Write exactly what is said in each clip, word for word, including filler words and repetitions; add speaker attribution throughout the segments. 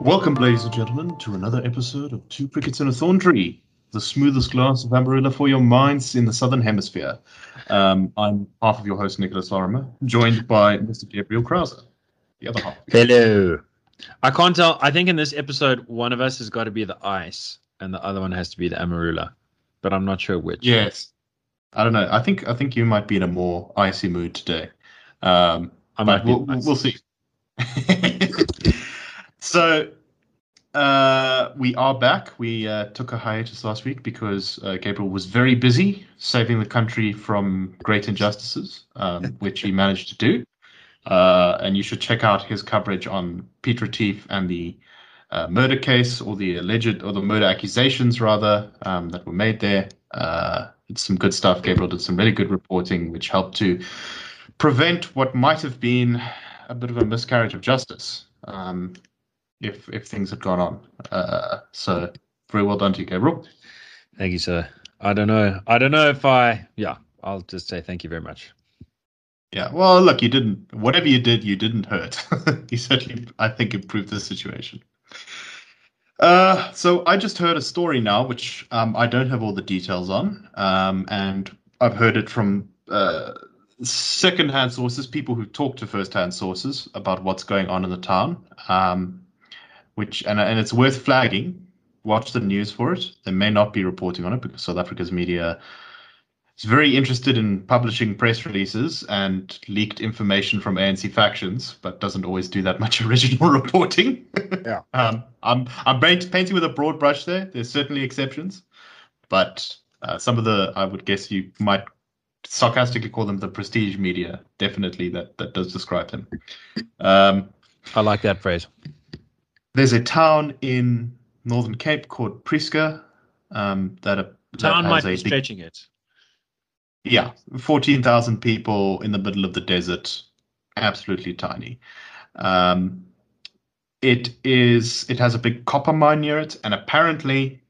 Speaker 1: Welcome, ladies and gentlemen, to another episode of Two Crickets in a Thorn Tree, the smoothest glass of Amarilla for your minds in the Southern Hemisphere. Um, I'm half of your host, Nicholas Lorimer, joined by Mister Gabriel Krause, the other half.
Speaker 2: Hello. I can't tell. I think in this episode, one of us has got to be the ice, and the other one has to be the Amarilla, but I'm not sure which.
Speaker 1: Yes. I don't know. I think I think you might be in a more icy mood today. Um,
Speaker 2: I might be
Speaker 1: we'll, we'll see. So uh, we are back. We uh, took a hiatus last week because uh, Gabriel was very busy saving the country from great injustices, um, which he managed to do. Uh, and you should check out his coverage on Pete Retief and the uh, murder case, or the alleged, or the murder accusations rather, um, that were made there. Uh, it's some good stuff. Gabriel did some really good reporting, which helped to prevent what might have been a bit of a miscarriage of justice. Um, if if things had gone on. Uh, so very well done to you, Gabriel.
Speaker 2: Thank you, sir. I don't know. I don't know if I, yeah, I'll just say thank you very much.
Speaker 1: Yeah, well, look, you didn't, whatever you did, you didn't hurt. You certainly, I think, improved the situation. Uh, so I just heard a story now, which um, I don't have all the details on. Um, and I've heard it from uh, second-hand sources, people who talk to first-hand sources about what's going on in the town. Um, Which and and it's worth flagging. Watch the news for it. They may not be reporting on it because South Africa's media is very interested in publishing press releases and leaked information from A N C factions, but doesn't always do that much original reporting.
Speaker 2: Yeah.
Speaker 1: um, I'm I'm painting with a broad brush there. There's certainly exceptions, but uh, some of the, I would guess you might sarcastically call them the prestige media. Definitely that that does describe them. Um,
Speaker 2: I like that phrase.
Speaker 1: There's a town in Northern Cape called Prieska. Um, that, a, that
Speaker 2: Town
Speaker 1: has
Speaker 2: might
Speaker 1: a
Speaker 2: be
Speaker 1: big,
Speaker 2: stretching it.
Speaker 1: yeah, fourteen thousand people in the middle of the desert. Absolutely tiny. Um, it is. It has a big copper mine near it, and apparently,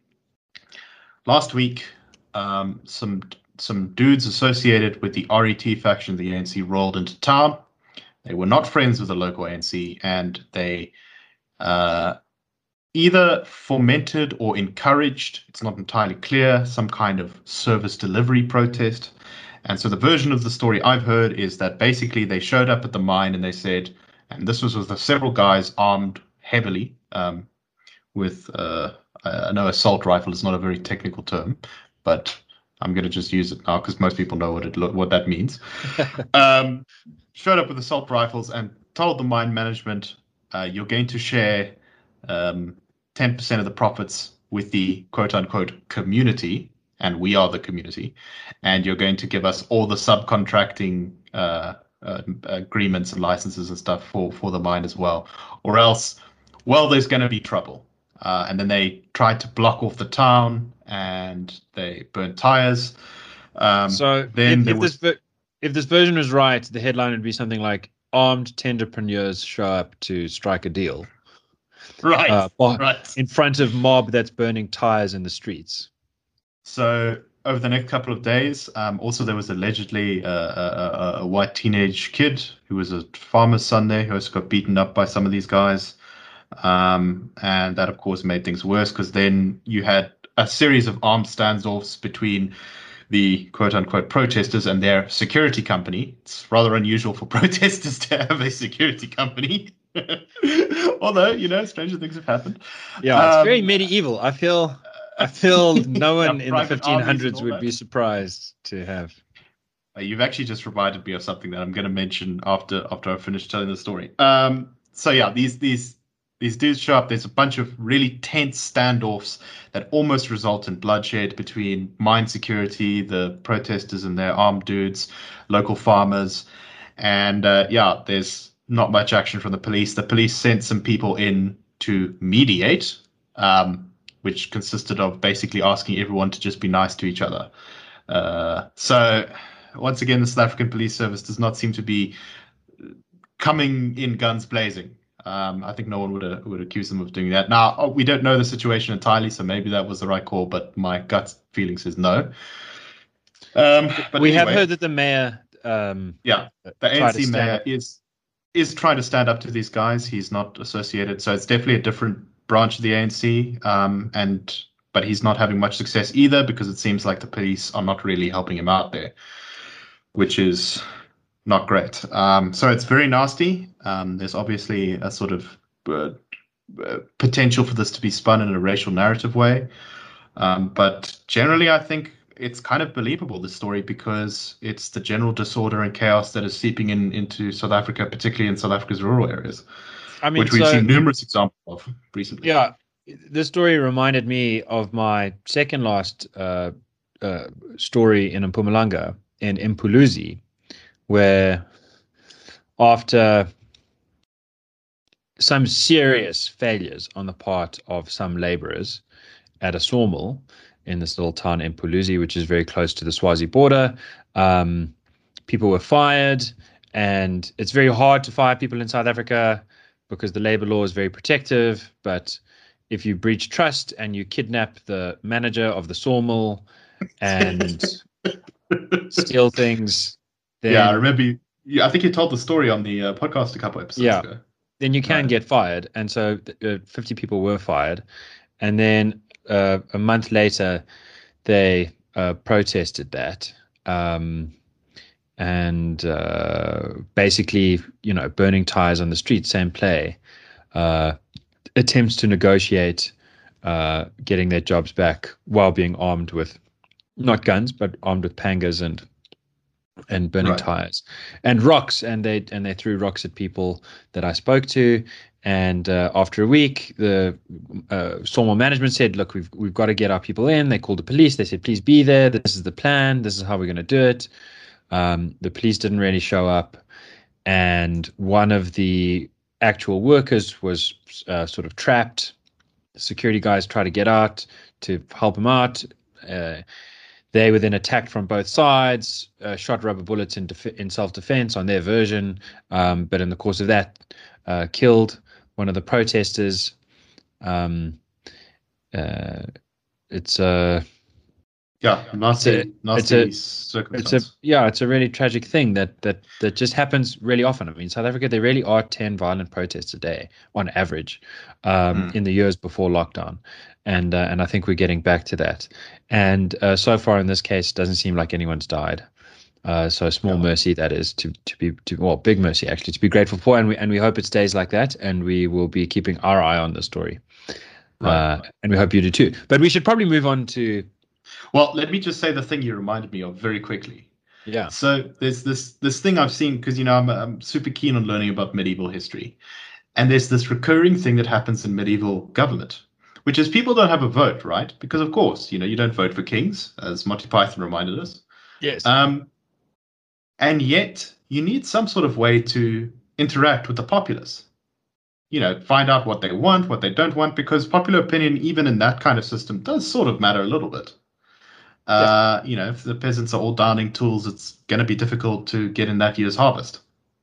Speaker 1: last week, um, some some dudes associated with the R E T faction of the A N C rolled into town. They were not friends with the local A N C, and they Uh, either fomented or encouraged, it's not entirely clear, some kind of service delivery protest. And so the version of the story I've heard is that basically they showed up at the mine and they said, and this was with several guys armed heavily um, with, uh, I know assault rifle is not a very technical term, but I'm going to just use it now because most people know what it what that means. um, showed up with assault rifles and told the mine management, Uh, you're going to share um, ten percent of the profits with the quote-unquote community, and we are the community, and you're going to give us all the subcontracting uh, uh, agreements and licenses and stuff for, for the mine as well, or else, well, there's going to be trouble. Uh, and then they tried to block off the town, and they burned tires. Um,
Speaker 2: so
Speaker 1: then
Speaker 2: if,
Speaker 1: there
Speaker 2: if,
Speaker 1: was...
Speaker 2: this, if this version was right, the headline would be something like, armed tenderpreneurs show up to strike a deal.
Speaker 1: Right,
Speaker 2: uh,
Speaker 1: right.
Speaker 2: In front of mob that's burning tires in the streets.
Speaker 1: So over the next couple of days, um, also there was allegedly a, a, a white teenage kid who was a farmer's son there who also got beaten up by some of these guys. Um, and that, of course, made things worse because then you had a series of armed standoffs between the quote-unquote protesters and their security company. It's rather unusual for protesters to have a security company. Although, you know, stranger things have happened.
Speaker 2: Yeah, it's
Speaker 1: um,
Speaker 2: very medieval. I feel I feel no one
Speaker 1: yeah,
Speaker 2: in the fifteen hundreds would that. be surprised to have.
Speaker 1: Uh, you've actually just reminded me of something that I'm going to mention after after I finish telling the story. Um, so yeah, these these These dudes show up. There's a bunch of really tense standoffs that almost result in bloodshed between mine security, the protesters and their armed dudes, local farmers. And uh, yeah, there's not much action from the police. The police sent some people in to mediate, um, which consisted of basically asking everyone to just be nice to each other. Uh, so once again, the South African Police Service does not seem to be coming in guns blazing. Um, I think no one would uh, would accuse them of doing that. Now, oh, we don't know the situation entirely, so maybe that was the right call, but my gut feeling says no. Um, but
Speaker 2: we
Speaker 1: anyway,
Speaker 2: have heard that the mayor, um,
Speaker 1: yeah, the A N C mayor is is trying to stand up to these guys. He's not associated, so it's definitely a different branch of the A N C. Um, and but he's not having much success either because it seems like the police are not really helping him out there, which is not great. Um, so it's very nasty. Um, there's obviously a sort of uh, uh, potential for this to be spun in a racial narrative way. Um, but generally, I think it's kind of believable, this story, because it's the general disorder and chaos that is seeping in into South Africa, particularly in South Africa's rural areas,
Speaker 2: I mean,
Speaker 1: which we've
Speaker 2: so,
Speaker 1: seen numerous examples of recently.
Speaker 2: Yeah, this story reminded me of my second last uh, uh, story in Mpumalanga, in Impuluzi, where after some serious failures on the part of some laborers at a sawmill in this little town in Impuluzi, which is very close to the Swazi border, um, people were fired, and it's very hard to fire people in South Africa because the labor law is very protective. But if you breach trust and you kidnap the manager of the sawmill and steal things, then,
Speaker 1: yeah, I remember. You, yeah, I think you told the story on the uh, podcast a couple episodes
Speaker 2: yeah,
Speaker 1: ago.
Speaker 2: then you can
Speaker 1: Right.
Speaker 2: get fired. And so uh, fifty people were fired. And then uh, a month later, they uh, protested that. Um, and uh, basically, you know, burning tires on the street, same play, uh, attempts to negotiate uh, getting their jobs back while being armed with, not guns, but armed with pangas and and burning
Speaker 1: Right.
Speaker 2: tires and rocks. And they and they threw rocks at people that I spoke to. And uh, after a week, the uh, sawmill management said, look, we've we've got to get our people in. They called the police. They said, please be there. This is the plan. This is how we're going to do it. Um, the police didn't really show up. And one of the actual workers was uh, sort of trapped. The security guys tried to get out to help him out. Uh, they were then attacked from both sides, uh, shot rubber bullets in, def- in self-defense on their version. Um, but in the course of that, uh, killed one of the protesters. Um, uh, it's a
Speaker 1: Yeah, nasty,
Speaker 2: It's a-
Speaker 1: nasty
Speaker 2: it's a-
Speaker 1: circumstance.
Speaker 2: it's a yeah, it's a really tragic thing that that that just happens really often. I mean, South Africa, there really are ten violent protests a day on average, um,
Speaker 1: Mm.
Speaker 2: in the years before lockdown, and uh, and I think we're getting back to that. And uh, so far in this case, it doesn't seem like anyone's died. Uh, so small
Speaker 1: Yeah.
Speaker 2: mercy that is to to be to well, big mercy actually to be grateful for, and we and we hope it stays like that, and we will be keeping our eye on the story,
Speaker 1: Right.
Speaker 2: uh, and we hope you do too. But we should probably move on to
Speaker 1: Well, let me just say the thing you reminded me of very quickly.
Speaker 2: yeah.
Speaker 1: So there's this this thing I've seen because you know I'm, I'm super keen on learning about medieval history, and there's this recurring thing that happens in medieval government, which is people don't have a vote, right? Because of course, you know, you don't vote for kings, as Monty Python reminded us.
Speaker 2: Yes.
Speaker 1: Um, and yet you need some sort of way to interact with the populace. You know, find out what they want, what they don't want, because popular opinion, even in that kind of system, does sort of matter a little bit. Uh, you know, if the peasants are all downing tools, it's going to be difficult to get in that year's harvest.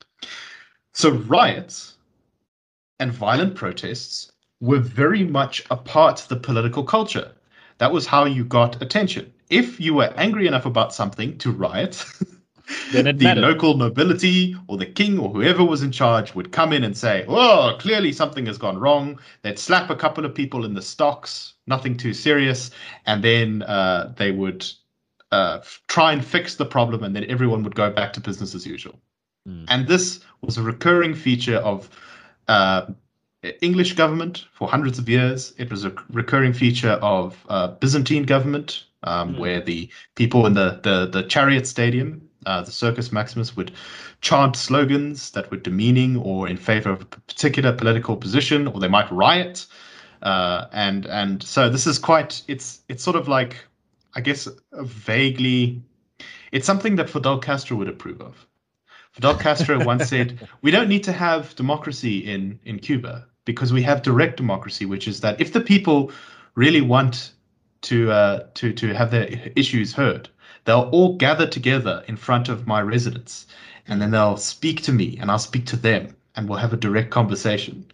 Speaker 1: So riots and violent protests were very much a part of the political culture. That was how you got attention. If you were angry enough about something to riot,
Speaker 2: Then it
Speaker 1: the
Speaker 2: mattered.
Speaker 1: local nobility or the king or whoever was in charge would come in and say, oh, clearly something has gone wrong. They'd slap a couple of people in the stocks, nothing too serious, and then uh, they would uh, f- try and fix the problem, and then everyone would go back to business as usual.
Speaker 2: Mm.
Speaker 1: And this was a recurring feature of uh, English government for hundreds of years. It was a recurring feature of uh, Byzantine government, um,
Speaker 2: Mm.
Speaker 1: where the people in the, the, the chariot stadium, uh, the Circus Maximus, would chant slogans that were demeaning or in favor of a particular political position, or they might riot. Uh, and and so this is quite, it's it's sort of like, I guess, a vaguely, it's something that Fidel Castro would approve of. Fidel Castro once said, we don't need to have democracy in, in Cuba because we have direct democracy, which is that if the people really want to uh, to to have their issues heard, they'll all gather together in front of my residence, and then they'll speak to me, and I'll speak to them, and we'll have a direct conversation.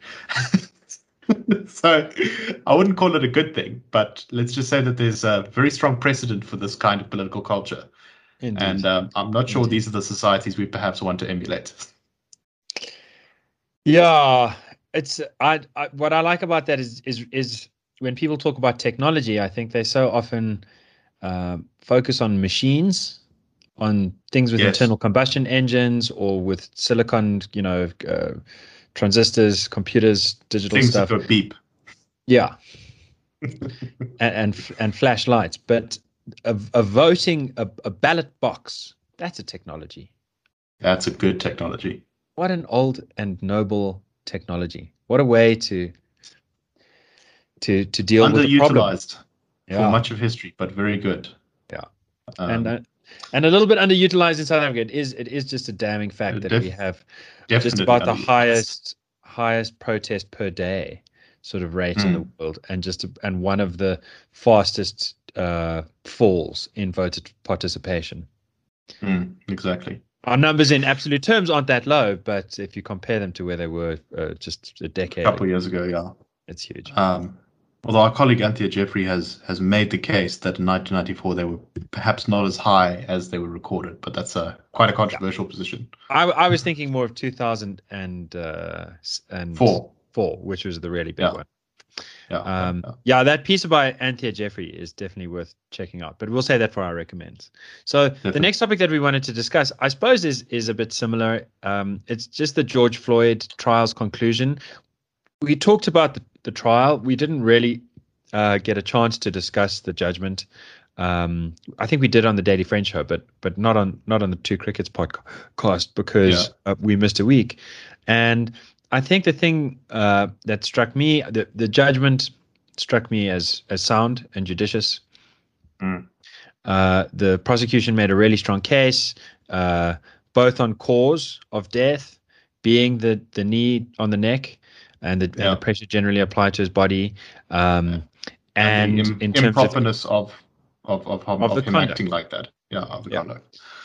Speaker 1: So I wouldn't call it a good thing, but let's just say that there's a very strong precedent for this kind of political culture.
Speaker 2: Indeed.
Speaker 1: And um, I'm not sure
Speaker 2: Indeed.
Speaker 1: these are the societies we perhaps want to emulate.
Speaker 2: Yeah, it's I, I what I like about that is is is when people talk about technology, I think they so often um, focus on machines, on things with
Speaker 1: Yes,
Speaker 2: internal combustion engines or with silicon, you know, uh, transistors, computers, digital
Speaker 1: things that
Speaker 2: stuff.
Speaker 1: go beep.
Speaker 2: Yeah, and and, and flashlights. But a, a voting a, a ballot box, that's a technology.
Speaker 1: That's a good technology.
Speaker 2: What an old and noble technology. What a way to to to deal with a problem.
Speaker 1: Underutilized for
Speaker 2: Yeah,
Speaker 1: much of history, but very good.
Speaker 2: yeah, and
Speaker 1: Um,
Speaker 2: uh, and a little bit underutilized in South Africa. It is it is just a damning fact that we
Speaker 1: def-
Speaker 2: have just
Speaker 1: definitely
Speaker 2: about the
Speaker 1: underutilized.
Speaker 2: highest highest protest per day sort of rate in the
Speaker 1: Mm,
Speaker 2: world, and just and one of the fastest uh, falls in voter participation.
Speaker 1: mm, exactly.
Speaker 2: Our numbers in absolute terms aren't that low, but if you compare them to where they were uh, just a
Speaker 1: A
Speaker 2: decade
Speaker 1: couple
Speaker 2: ago,
Speaker 1: of years ago, yeah.
Speaker 2: it's huge.
Speaker 1: Um, although our colleague Anthea Jeffrey has has made the case that in nineteen ninety-four they were perhaps not as high as they were recorded, but that's a quite a
Speaker 2: Yeah.
Speaker 1: controversial position.
Speaker 2: I, I was thinking more of two thousand and uh, s- and
Speaker 1: Four,
Speaker 2: four, which was the really big
Speaker 1: yeah,
Speaker 2: one.
Speaker 1: yeah, yeah,
Speaker 2: Um,
Speaker 1: yeah.
Speaker 2: yeah, that piece by Anthea Jeffrey is definitely worth checking out. But we'll say that for our recommends. So the
Speaker 1: Definitely.
Speaker 2: next topic that we wanted to discuss, I suppose, is is a bit similar. Um, it's just the George Floyd trial's conclusion. We talked about the, the trial. We didn't really uh, get a chance to discuss the judgment. Um, I think we did on the Daily French show, but but not on not on the Two Crickets podcast
Speaker 1: Yeah.
Speaker 2: because uh, we missed a week. And I think the thing uh, that struck me, the the judgment struck me as as sound and judicious.
Speaker 1: Mm.
Speaker 2: Uh, the prosecution made a really strong case, uh, both on cause of death, being the the knee on the neck, and the and the
Speaker 1: Yeah.
Speaker 2: pressure generally applied to his body, um,
Speaker 1: And the
Speaker 2: and
Speaker 1: Im-
Speaker 2: in terms of
Speaker 1: improperness of of of him,
Speaker 2: of the
Speaker 1: of him acting
Speaker 2: conduct.
Speaker 1: like that. Yeah, of the
Speaker 2: Yeah.
Speaker 1: conduct.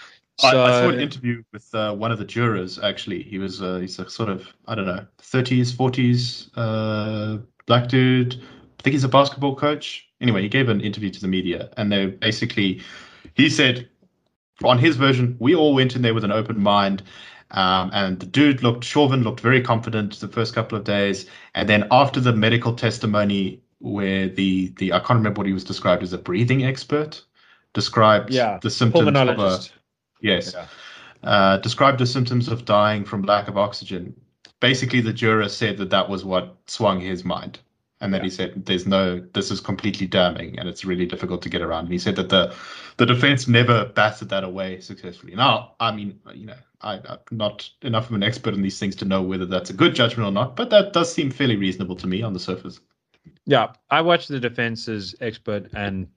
Speaker 1: I, I saw an
Speaker 2: So
Speaker 1: interview with uh, one of the jurors. Actually, he was uh, he's a sort of I don't know thirties, forties uh, black dude. I think he's a basketball coach. Anyway, he gave an interview to the media, and they basically he said on his version, we all went in there with an open mind. Um, and the dude looked, Chauvin looked very confident the first couple of days. And then after the medical testimony, where the, the I can't remember what he was described as a breathing expert, described
Speaker 2: yeah,
Speaker 1: the
Speaker 2: a
Speaker 1: symptoms of a,
Speaker 2: pulmonologist.
Speaker 1: yes,
Speaker 2: Yeah.
Speaker 1: uh, described the symptoms of dying from lack of oxygen. Basically, the juror said that that was what swung his mind. And then
Speaker 2: Yeah.
Speaker 1: he said, "There's no. This is completely damning, and it's really difficult to get around." And he said that the the defense never batted that away successfully. Now, I mean, you know, I, I'm not enough of an expert in these things to know whether that's a good judgment or not, but that does seem fairly reasonable to me on the surface.
Speaker 2: Yeah. I watched the defense's expert, and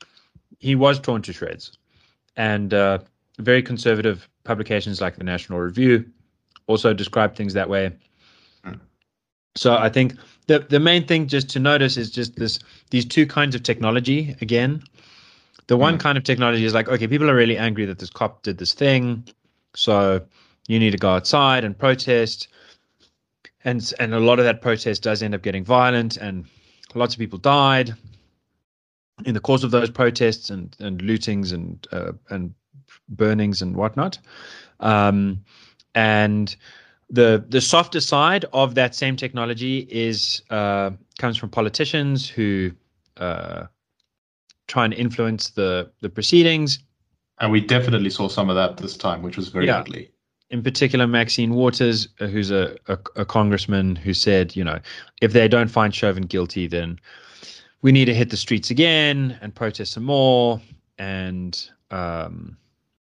Speaker 2: he was torn to shreds. And uh, very conservative publications like the National Review also describe things that way.
Speaker 1: Mm.
Speaker 2: So I think the the main thing just to notice is just this these two kinds of technology again. The one
Speaker 1: Mm.
Speaker 2: kind of technology is like, okay, people are really angry that this cop did this thing, so you need to go outside and protest. And and a lot of that protest does end up getting violent, and lots of people died in the course of those protests and and lootings and uh, and burnings and whatnot. Um, and the the softer side of that same technology is uh, comes from politicians who uh, try and influence the the proceedings.
Speaker 1: And we definitely saw some of that this time, which was very
Speaker 2: Yeah,
Speaker 1: ugly.
Speaker 2: in particular, Maxine Waters, uh, who's a, a a congressman, who said, you know, if they don't find Chauvin guilty, then we need to hit the streets again and protest some more, and um,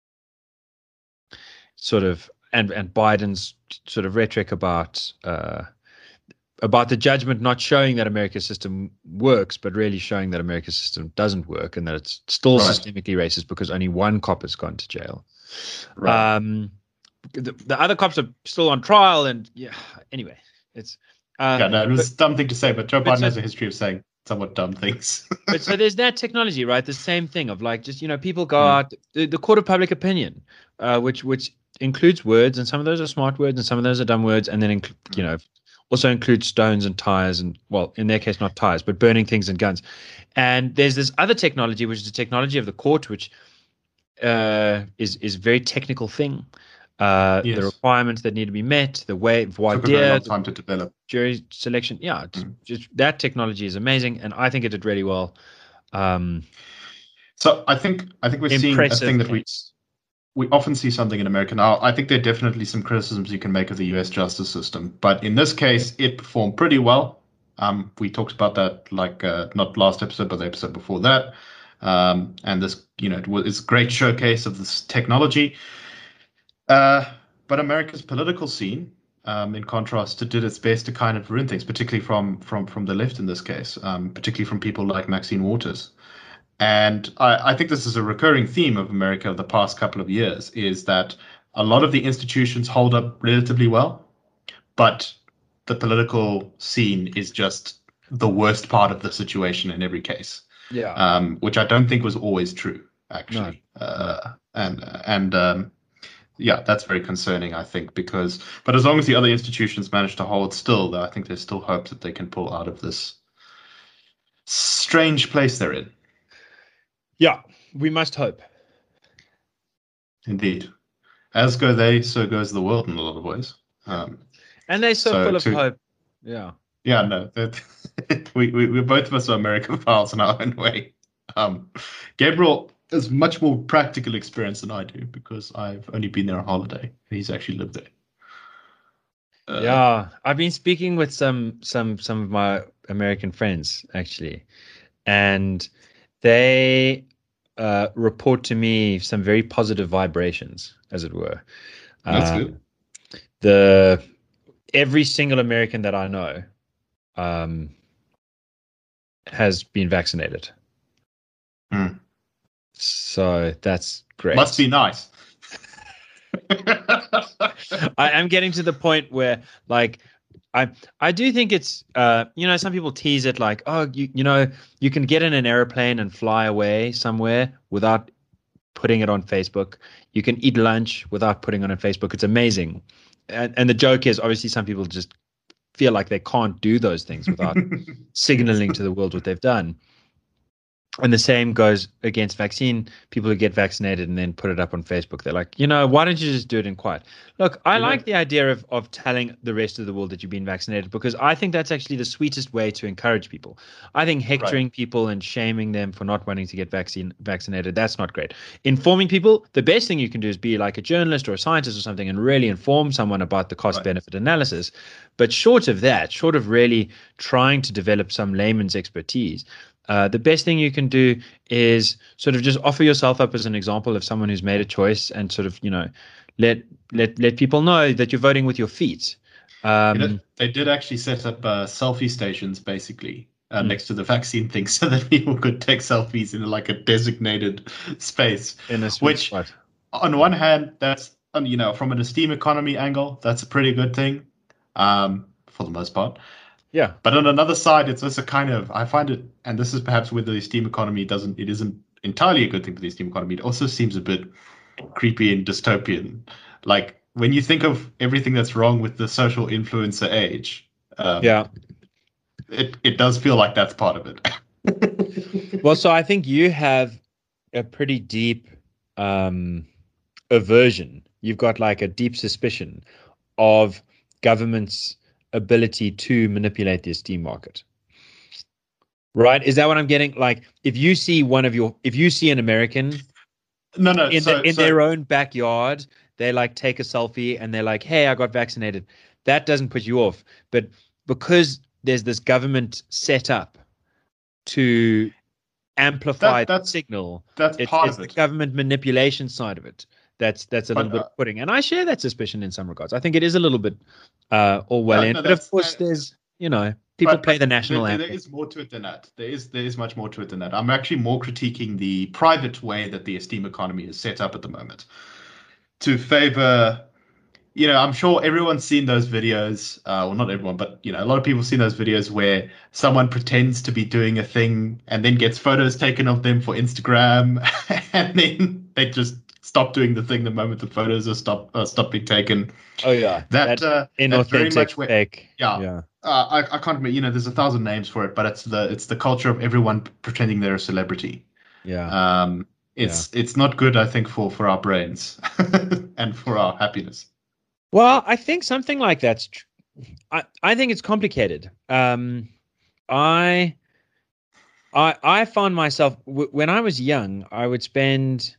Speaker 2: sort of and and Biden's sort of rhetoric about uh, about the judgment not showing that America's system works, but really showing that America's system doesn't work and that it's still
Speaker 1: Right.
Speaker 2: systemically racist because only one cop has gone to jail.
Speaker 1: Right.
Speaker 2: Um, the, the other cops are still on trial, and yeah. Anyway, it's uh,
Speaker 1: Yeah, no, it
Speaker 2: but
Speaker 1: was a dumb thing to say, but Joe
Speaker 2: but
Speaker 1: Biden
Speaker 2: so
Speaker 1: has a history of saying somewhat dumb things.
Speaker 2: but so there's that technology, right? The same thing of like just you know people go
Speaker 1: Mm.
Speaker 2: out the, the court of public opinion, uh, which which includes words, and some of those are smart words, and some of those are dumb words, and then inc- you know also includes stones and tires, and well, in their case, not tires, but burning things and guns. And there's this other technology, which is the technology of the court, which uh, is is a very technical thing. uh,
Speaker 1: Yes.
Speaker 2: the requirements that need to be met, the way voir
Speaker 1: Took a very long
Speaker 2: dire,
Speaker 1: time to develop.
Speaker 2: jury selection. Yeah, it's
Speaker 1: Mm.
Speaker 2: just that technology is amazing, and I think it did really well. Um,
Speaker 1: So I think I think we're seeing a
Speaker 2: impressive
Speaker 1: thing that we
Speaker 2: case.
Speaker 1: we often see something in America now. I think there are definitely some criticisms you can make of the U S justice system, but in this case, it performed pretty well. Um, we talked about that like uh, not last episode, but the episode before that. Um, and this, you know, it was it's a great showcase of this technology. Uh, but America's political scene, um, in contrast, did its best to kind of ruin things, particularly from from from the left in this case, um, particularly from people like Maxine Waters. And I, I think this is a recurring theme of America of the past couple of years, is that a lot of the institutions hold up relatively well, but the political scene is just the worst part of the situation in every case.
Speaker 2: Yeah.
Speaker 1: Um, which I don't think was always true, actually.
Speaker 2: No,
Speaker 1: uh, no. And and um, yeah, that's very concerning, I think, because but as long as the other institutions manage to hold still, I think there's still hope that they can pull out of this strange place they're in.
Speaker 2: Yeah, we must hope.
Speaker 1: Indeed. As go they, so goes the world in a lot of ways. Um,
Speaker 2: and they're so, so full of to, hope. Yeah.
Speaker 1: Yeah, no. That, we, we, we both of us are American files in our own way. Um, Gabriel has much more practical experience than I do because I've only been there on holiday. He's actually lived there.
Speaker 2: Uh, yeah, I've been speaking with some some some of my American friends actually, and they uh, report to me some very positive vibrations, as it were.
Speaker 1: That's
Speaker 2: uh,
Speaker 1: good.
Speaker 2: The every single American that I know um, has been vaccinated.
Speaker 1: Hmm.
Speaker 2: So that's great.
Speaker 1: Must be nice.
Speaker 2: I am getting to the point where, like, I I do think it's uh you know, some people tease it like, oh, you you know, you can get in an airplane and fly away somewhere without putting it on Facebook. You can eat lunch without putting it on Facebook. It's amazing. And and the joke is obviously some people just feel like they can't do those things without signaling to the world what they've done. And the same goes against vaccine. People who get vaccinated and then put it up on Facebook. They're like, you know, why don't you just do it in quiet? Look, I you like know. the idea of of telling the rest of the world that you've been vaccinated because I think that's actually the sweetest way to encourage people. I think hectoring right. people and shaming them for not wanting to get vaccine vaccinated, that's not great. Informing people, the best thing you can do is be like a journalist or a scientist or something and really inform someone about the cost-benefit right. analysis. But short of that, short of really trying to develop some layman's expertise, Uh, the best thing you can do is sort of just offer yourself up as an example of someone who's made a choice and sort of, you know, let let let people know that you're voting with your feet. Um,
Speaker 1: you know, they did actually set up uh, selfie stations basically uh, mm. next to the vaccine thing so that people could take selfies in like a designated space.
Speaker 2: In a
Speaker 1: which,
Speaker 2: spot.
Speaker 1: on one hand, that's, um, you know, from an esteem economy angle, that's a pretty good thing um, for the most part.
Speaker 2: Yeah.
Speaker 1: But on another side, it's also kind of, I find it, and this is perhaps where the esteem economy doesn't, it isn't entirely a good thing for the esteem economy. It also seems a bit creepy and dystopian. Like when you think of everything that's wrong with the social influencer age, um,
Speaker 2: yeah,
Speaker 1: it, it does feel like that's part of it.
Speaker 2: Well, so I think you have a pretty deep um, aversion. You've got like a deep suspicion of governments' ability to manipulate the esteem market, right? Is that what I'm getting? Like, if you see one of your, if you see an American,
Speaker 1: no, no,
Speaker 2: in,
Speaker 1: so,
Speaker 2: the, in
Speaker 1: so,
Speaker 2: their own backyard, they like take a selfie and they're like, "Hey, I got vaccinated." That doesn't put you off, but because there's this government set up to amplify
Speaker 1: that, that's,
Speaker 2: the signal,
Speaker 1: that's
Speaker 2: it's,
Speaker 1: part
Speaker 2: it's
Speaker 1: of it.
Speaker 2: The government manipulation side of it. That's that's a but, little bit uh, putting, and I share that suspicion in some regards. I think it is a little bit uh, all well
Speaker 1: no,
Speaker 2: in,
Speaker 1: no,
Speaker 2: but of course,
Speaker 1: that,
Speaker 2: there's you know people
Speaker 1: but,
Speaker 2: play
Speaker 1: but
Speaker 2: the national
Speaker 1: there,
Speaker 2: anthem.
Speaker 1: There is more to it than that. There is there is much more to it than that. I'm actually more critiquing the private way that the esteem economy is set up at the moment to favor. You know, I'm sure everyone's seen those videos. Uh, well, not everyone, but you know, a lot of people have seen those videos where someone pretends to be doing a thing and then gets photos taken of them for Instagram, and then they just stop doing the thing the moment the photos are stop uh, stop being taken.
Speaker 2: Oh yeah,
Speaker 1: that, that uh, that's very much where,
Speaker 2: fake.
Speaker 1: Yeah,
Speaker 2: yeah.
Speaker 1: Uh, I I can't remember. You know, there's a thousand names for it, but it's the it's the culture of everyone pretending they're a celebrity.
Speaker 2: Yeah.
Speaker 1: Um, it's yeah. it's not good, I think, for for our brains and for our happiness.
Speaker 2: Well, I think something like that's. Tr- I I think it's complicated. Um, I. I I found myself w- when I was young, I would spend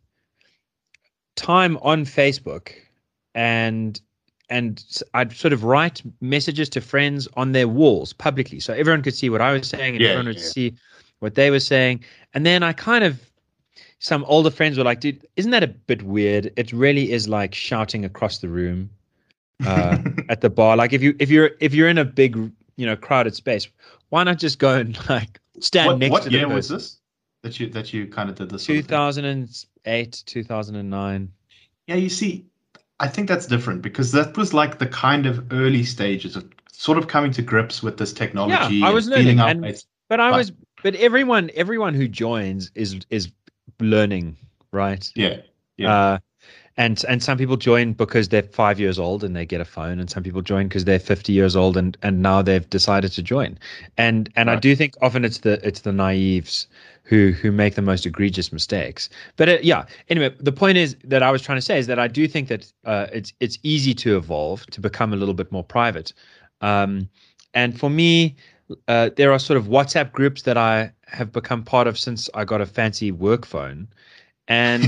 Speaker 2: time on Facebook, and and I'd sort of write messages to friends on their walls publicly, so everyone could see what I was saying, and yeah, everyone would yeah. see what they were saying. And then I kind of, some older friends were like, "Dude, isn't that a bit weird? It really is like shouting across the room uh, at the bar. Like if you if you're if you're in a big, you know, crowded space, why not just go and like stand
Speaker 1: what,
Speaker 2: next
Speaker 1: what
Speaker 2: to the person?"
Speaker 1: What year was this that you that you kind of did this?
Speaker 2: two thousand eight, two thousand nine.
Speaker 1: Yeah, you see, I think that's different because that was like the kind of early stages of sort of coming to grips with this technology.
Speaker 2: Yeah, I was
Speaker 1: and
Speaker 2: learning,
Speaker 1: feeling
Speaker 2: and,
Speaker 1: out
Speaker 2: but I was, but everyone, everyone who joins is is learning, right?
Speaker 1: Yeah, yeah.
Speaker 2: Uh, and and some people join because they're five years old and they get a phone, and some people join because they're fifty years old and and now they've decided to join. And and right. I do think often it's the it's the naives who who make the most egregious mistakes. But it, yeah, anyway, the point is that I was trying to say is that I do think that uh, it's it's easy to evolve to become a little bit more private. Um, and for me, uh, there are sort of WhatsApp groups that I have become part of since I got a fancy work phone, and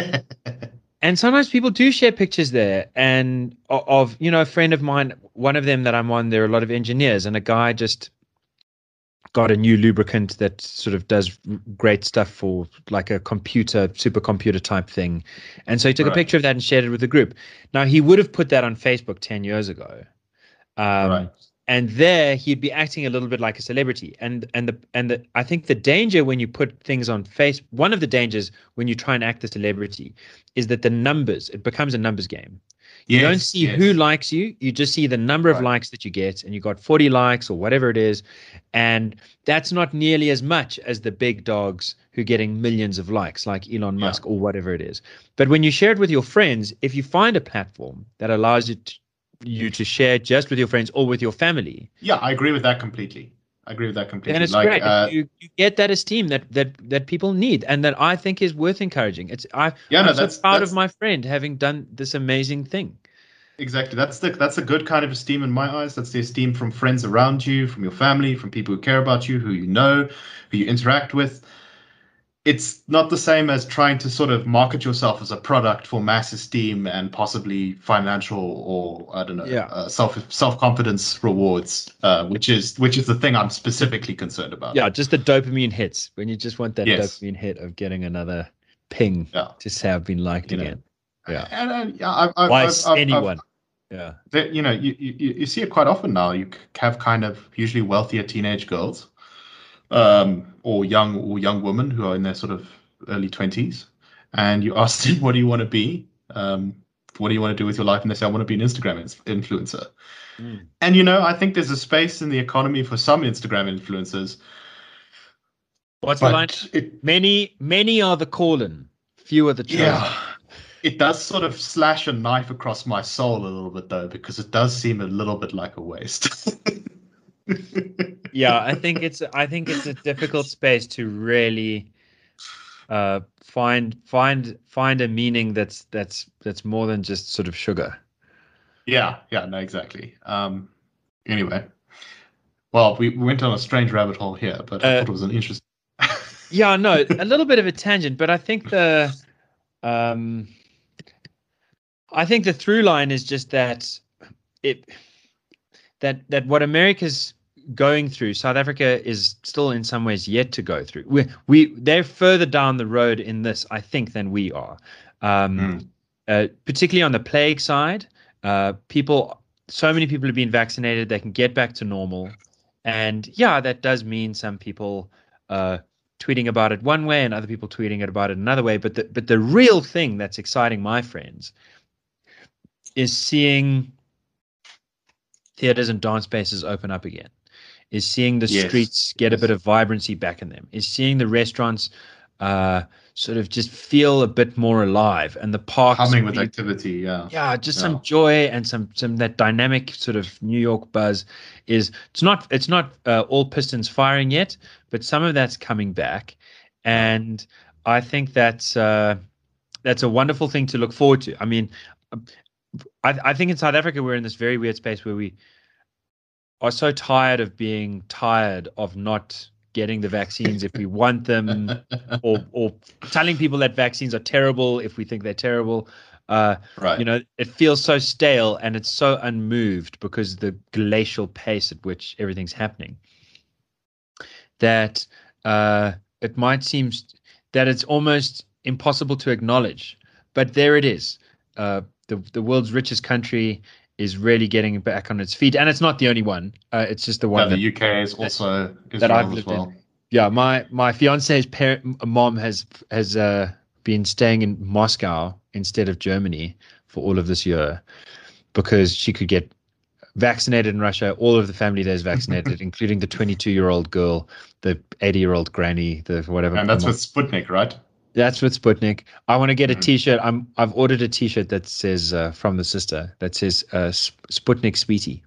Speaker 2: and sometimes people do share pictures there, and of, you know, a friend of mine, one of them that I'm on, there are a lot of engineers, and a guy just got a new lubricant that sort of does great stuff for like a computer, supercomputer type thing. And so he took right. a picture of that and shared it with the group. Now, he would have put that on Facebook ten years ago. Um, right. And there he'd be acting a little bit like a celebrity. And and the and the I think the danger when you put things on Facebook, one of the dangers when you try and act a celebrity is that the numbers, it becomes a numbers game. You yes, don't see yes. who likes you. You just see the number of right. likes that you get, and you got forty likes or whatever it is. And that's not nearly as much as the big dogs who are getting millions of likes like Elon Musk yeah. or whatever it is. But when you share it with your friends, if you find a platform that allows you to, you to share just with your friends or with your family.
Speaker 1: Yeah, I agree with that completely. I agree with that completely.
Speaker 2: And it's like, great. Uh, you, you get that esteem that that that people need, and that I think is worth encouraging. It's I, yeah, I'm no, so that's, proud that's, of my friend having done this amazing thing.
Speaker 1: Exactly. That's the that's a good kind of esteem in my eyes. That's the esteem from friends around you, from your family, from people who care about you, who you know, who you interact with. It's not the same as trying to sort of market yourself as a product for mass esteem and possibly financial or I don't know yeah. uh, self self confidence rewards, uh, which is which is the thing I'm specifically concerned about.
Speaker 2: Yeah, just the dopamine hits when you just want that yes. dopamine hit of getting another ping yeah. to say I've been liked you again.
Speaker 1: Know. Yeah, and, and yeah, I've, I've,
Speaker 2: why
Speaker 1: I've, I've,
Speaker 2: anyone?
Speaker 1: I've,
Speaker 2: yeah,
Speaker 1: that, you know, you, you you see it quite often now. You have kind of usually wealthier teenage girls. Um, or young or young women who are in their sort of early twenties, and you ask them, what do you want to be? Um, what do you want to do with your life? And they say, I want to be an Instagram influencer. Mm. And, you know, I think there's a space in the economy for some Instagram influencers.
Speaker 2: What's the line? It, many, many are the calling, few are the chosen.
Speaker 1: Yeah. It does sort of slash a knife across my soul a little bit, though, because it does seem a little bit like a waste.
Speaker 2: Yeah, I think it's I think it's a difficult space to really uh, find find find a meaning that's that's that's more than just sort of sugar.
Speaker 1: Yeah, yeah, no, exactly. Um, anyway, well, we went on a strange rabbit hole here, but I uh, thought it was an interesting.
Speaker 2: Yeah, no, a little bit of a tangent, but I think the um, I think the through line is just that it that that what America's going through, South Africa is still in some ways yet to go through. We we they're further down the road in this, I think, than we are. Um, mm. uh, particularly on the plague side, uh, people, so many people have been vaccinated, they can get back to normal, and yeah, that does mean some people uh, tweeting about it one way and other people tweeting it about it another way. But the but the real thing that's exciting my friends is seeing theaters and dance spaces open up again. Is seeing the yes. streets get yes. a bit of vibrancy back in them, is seeing the restaurants uh, sort of just feel a bit more alive, and the parks
Speaker 1: humming with activity. Yeah,
Speaker 2: yeah, just yeah. some joy and some some that dynamic sort of New York buzz. Is it's not it's not uh, all pistons firing yet, but some of that's coming back, and I think that's uh, that's a wonderful thing to look forward to. I mean, I, I think in South Africa we're in this very weird space where we are so tired of being tired of not getting the vaccines if we want them, or or telling people that vaccines are terrible if we think they're terrible. Uh,
Speaker 1: Right.
Speaker 2: You know, it feels so stale and it's so unmoved because of the glacial pace at which everything's happening, that uh, it might seem that it's almost impossible to acknowledge. But there it is. Uh, the the world's richest country is really getting back on its feet, and it's not the only one. Uh, it's just the one
Speaker 1: Yeah, the
Speaker 2: that,
Speaker 1: U K is also
Speaker 2: that, that I've
Speaker 1: Israel as
Speaker 2: lived
Speaker 1: well.
Speaker 2: in. Yeah, my my fiance's parent mom has has uh, been staying in Moscow instead of Germany for all of this year because she could get vaccinated in Russia. All of the family there is vaccinated, including the twenty-two-year-old girl, the eighty-year-old granny, the whatever.
Speaker 1: And that's with Sputnik, right?
Speaker 2: That's with Sputnik. I want to get a
Speaker 1: Mhm.
Speaker 2: T-shirt. I'm I've ordered a T-shirt that says uh, from the sister that says uh, Sp- Sputnik sweetie,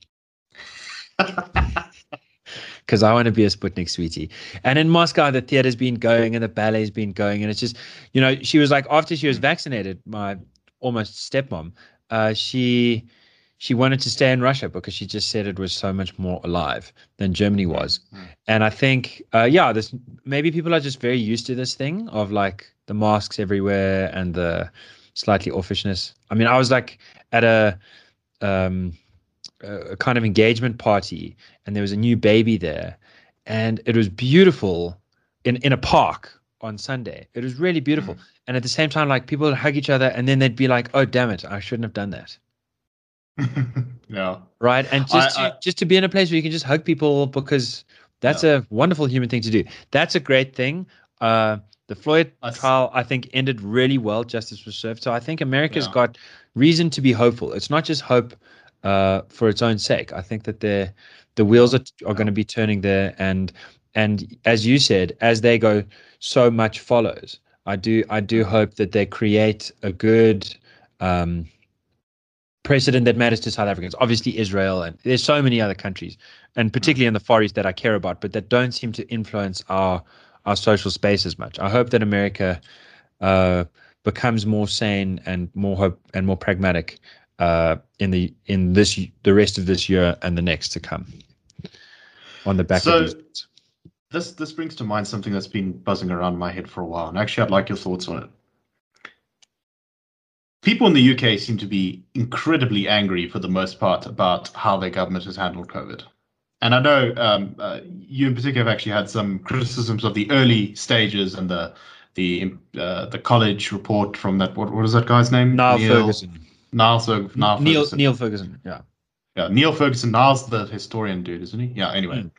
Speaker 2: because I want to be a Sputnik sweetie. And in Moscow, the theater's been going and the ballet's been going, and it's just, you know, she was like, after she was vaccinated, my almost stepmom, uh, she she wanted to stay in Russia because she just said it was so much more alive than Germany was.
Speaker 1: Mhm.
Speaker 2: And I think, uh, yeah, this maybe people are just very used to this thing of like the masks everywhere and the slightly offishness. I mean, I was like at a um, a kind of engagement party, and there was a new baby there, and it was beautiful in in a park on Sunday. It was really beautiful, and at the same time, like people would hug each other, and then they'd be like, "Oh, damn it, I shouldn't have done that."
Speaker 1: Yeah.
Speaker 2: Right. And
Speaker 1: I,
Speaker 2: just
Speaker 1: I
Speaker 2: to just to be in a place where you can just hug people, because that's
Speaker 1: yeah.
Speaker 2: a wonderful human thing to do. That's a great thing. Uh, the Floyd
Speaker 1: I s-
Speaker 2: trial, I think, ended really well. Justice was served. So I think America's
Speaker 1: Yeah.
Speaker 2: got reason to be hopeful. It's not just hope uh, for its own sake. I think that the the wheels are, are going to be turning there, and and as you said, as they go, so much follows. I do I do hope that they create a good um, precedent that matters to South Africans. Obviously, Israel, and there's so many other countries, and particularly in the Far East that I care about, but that don't seem to influence our our social space as much. I hope that America uh, becomes more sane and more hope and more pragmatic uh, in the in this the rest of this year and the next to come. On the back of
Speaker 1: So
Speaker 2: these,
Speaker 1: this this brings to mind something that's been buzzing around my head for a while, and actually, I'd like your thoughts on it. People in the U K seem to be incredibly angry for the most part about how their government has handled COVID. And I know um, uh, you in particular have actually had some criticisms of the early stages and the the uh, the college report from that. What what is that guy's name?
Speaker 2: Niall
Speaker 1: Neil
Speaker 2: Ferguson,
Speaker 1: Niall, Fer- Niall
Speaker 2: Neil
Speaker 1: Ferguson.
Speaker 2: Neil Ferguson, yeah.
Speaker 1: Yeah, Neil Ferguson. Niall's the historian dude, isn't he? Yeah. Anyway.
Speaker 2: Mm.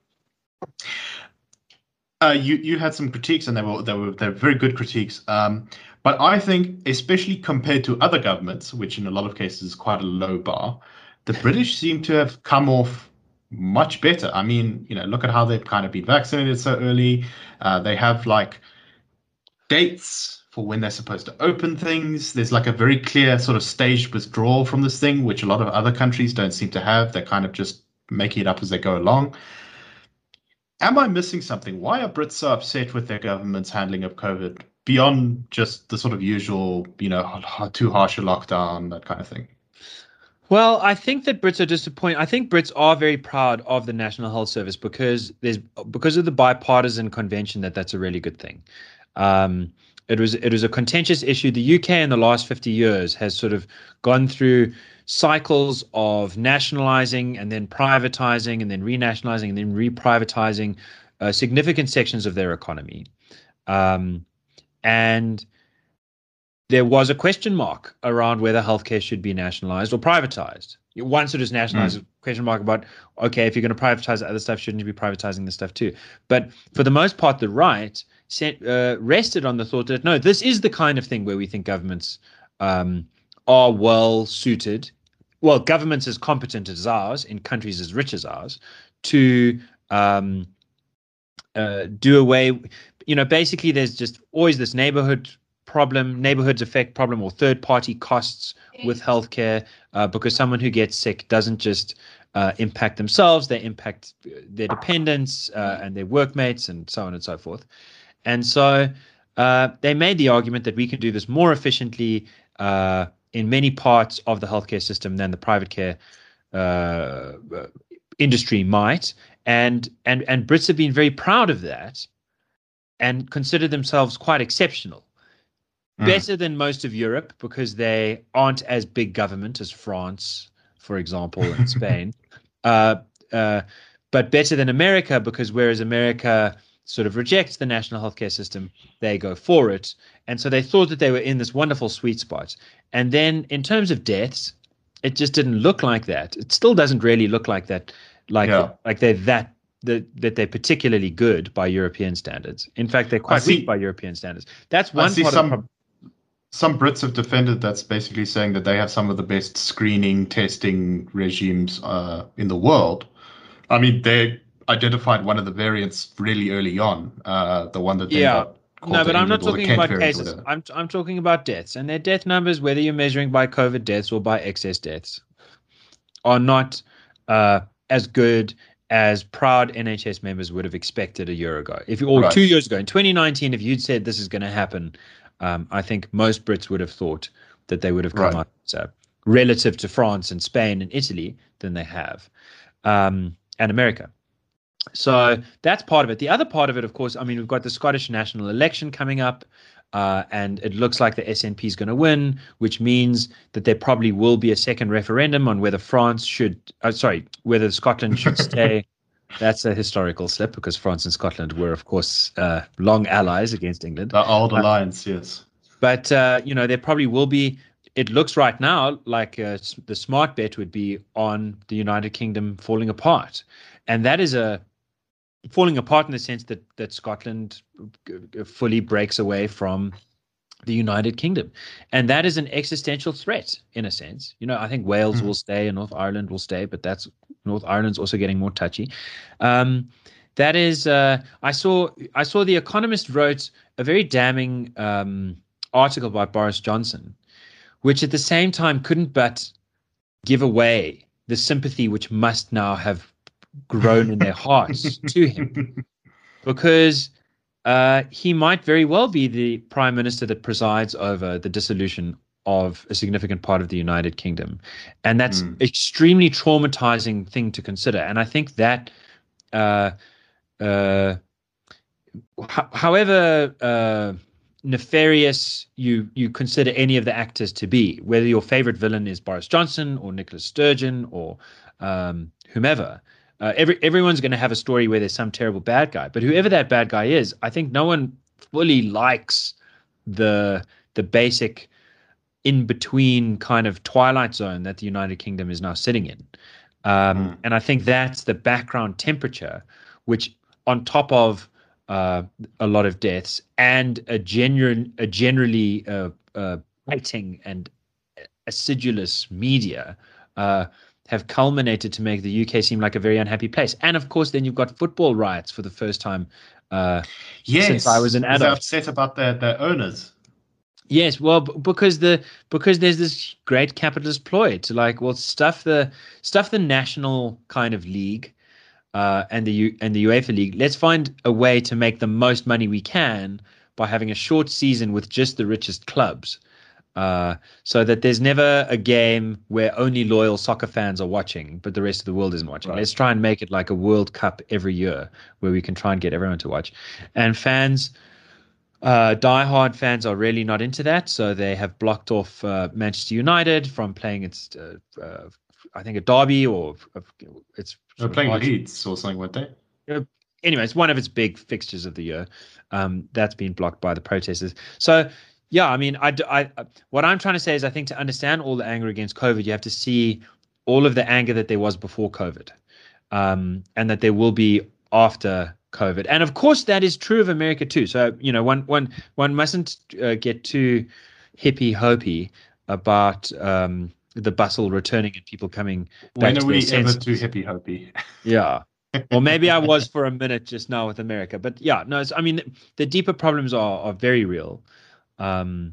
Speaker 1: Uh, you you had some critiques, and they were they were they're very good critiques. Um, but I think, especially compared to other governments, which in a lot of cases is quite a low bar, the British seem to have come off much better. I mean, you know, look at how they've kind of been vaccinated so early. Uh, they have like dates for when they're supposed to open things. There's like a very clear sort of staged withdrawal from this thing, which a lot of other countries don't seem to have. They're kind of just making it up as they go along. Am I missing something? Why are Brits so upset with their government's handling of COVID beyond just the sort of usual, you know, too harsh a lockdown, that kind of thing?
Speaker 2: Well, I think that Brits are disappointed. I think Brits are very proud of the National Health Service because there's because of the bipartisan convention that that's a really good thing. Um, it was it was a contentious issue. The U K in the last fifty years has sort of gone through cycles of nationalizing and then privatizing and then renationalizing and then reprivatizing uh, significant sections of their economy. Um, and there was a question mark around whether healthcare should be nationalized or privatized. Once it was nationalized, mm. question mark about, okay, if you're going to privatize other stuff, shouldn't you be privatizing this stuff too? But for the most part, the right set, uh, rested on the thought that, no, this is the kind of thing where we think governments um, are well suited, well, governments as competent as ours in countries as rich as ours, to um, uh, do away, you know, basically there's just always this neighborhood problem, neighborhoods effect problem, or third party costs with healthcare, uh, because someone who gets sick doesn't just uh, impact themselves, they impact their dependents uh, and their workmates and so on and so forth. And so Uh, they made the argument that we can do this more efficiently uh, in many parts of the healthcare system than the private care uh, industry might, and and and Brits have been very proud of that and consider themselves quite exceptional. Mm. Better than most of Europe because they aren't as big government as France, for example, and Spain. uh, uh, but better than America because whereas America sort of rejects the national healthcare system, they go for it. And so they thought that they were in this wonderful sweet spot. And then in terms of deaths, it just didn't look like that. It still doesn't really look like that, like, yeah. like they're that, that, that they're particularly good by European standards. In fact, they're quite see, weak by European standards. That's one
Speaker 1: I see
Speaker 2: part
Speaker 1: some,
Speaker 2: of the problem.
Speaker 1: Some Brits have defended that's basically saying that they have some of the best screening testing regimes uh, in the world. I mean, they identified one of the variants really early on, uh, the one that they
Speaker 2: yeah.
Speaker 1: got called
Speaker 2: no, but I'm not
Speaker 1: England
Speaker 2: talking about cases. I'm I'm talking about deaths, and their death numbers, whether you're measuring by COVID deaths or by excess deaths, are not uh, as good as proud N H S members would have expected a year ago. If you, or right. two years ago, in twenty nineteen, if you'd said this is going to happen, um, I think most Brits would have thought that they would have come right. out so relative to France and Spain and Italy than they have, um, and America. So that's part of it. The other part of it, of course, I mean, we've got the Scottish national election coming up, uh, and it looks like the S N P is going to win, which means that there probably will be a second referendum on whether France should, uh, sorry, whether Scotland should stay. That's a historical slip because France and Scotland were, of course, uh, long allies against England.
Speaker 1: The old alliance, uh, yes.
Speaker 2: But, uh, you know, there probably will be, it looks right now like uh, the smart bet would be on the United Kingdom falling apart. And that is a, falling apart in the sense that that Scotland fully breaks away from the United Kingdom. And that is an existential threat in a sense. You know, I think Wales mm. will stay and North Ireland will stay, but that's North Ireland's also getting more touchy. Um, that is, uh, I saw I saw The Economist wrote a very damning um, article by Boris Johnson, which at the same time couldn't but give away the sympathy which must now have grown in their hearts to him, because uh, he might very well be the prime minister that presides over the dissolution of a significant part of the United Kingdom. And that's mm. extremely traumatizing thing to consider. And I think that uh, uh, h- however uh, nefarious you you consider any of the actors to be, whether your favorite villain is Boris Johnson or Nicola Sturgeon or um, whomever, Uh, every everyone's going to have a story where there's some terrible bad guy, but whoever that bad guy is, I think no one fully likes the the basic in between kind of twilight zone that the United Kingdom is now sitting in, um, mm. and I think that's the background temperature, which on top of uh, a lot of deaths and a genuine, a generally uh, uh, biting and acidulous media. Uh, have culminated to make the U K seem like a very unhappy place. And of course, then you've got football riots for the first time uh,
Speaker 1: yes,
Speaker 2: since I was an adult.
Speaker 1: They're upset about their, their owners.
Speaker 2: Yes, well, b- because the because there's this great capitalist ploy to like, well, stuff the stuff the national kind of league uh, and the U- and the UEFA league. Let's find a way to make the most money we can by having a short season with just the richest clubs. Uh, so that there's never a game where only loyal soccer fans are watching, but the rest of the world isn't watching. Right. Let's try and make it like a World Cup every year where we can try and get everyone to watch. And fans, uh, diehard fans are really not into that. So they have blocked off uh, Manchester United from playing its, uh, uh, I think, a derby or uh, it's
Speaker 1: They're playing Leeds or something, weren't they?
Speaker 2: Uh, anyway, it's one of its big fixtures of the year. Um, that's been blocked by the protesters. So, yeah, I mean, I, I, what I'm trying to say is I think to understand all the anger against COVID, you have to see all of the anger that there was before COVID, um, and that there will be after COVID. And of course, that is true of America too. So, you know, one, one, one mustn't uh, get too hippy hopey about um, the bustle returning and people coming back.
Speaker 1: When are
Speaker 2: to
Speaker 1: we
Speaker 2: their
Speaker 1: ever
Speaker 2: senses.
Speaker 1: too hippy hopey?
Speaker 2: Yeah. Well, maybe I was for a minute just now with America, but yeah, no, it's, I mean, the, the deeper problems are, are very real. Um,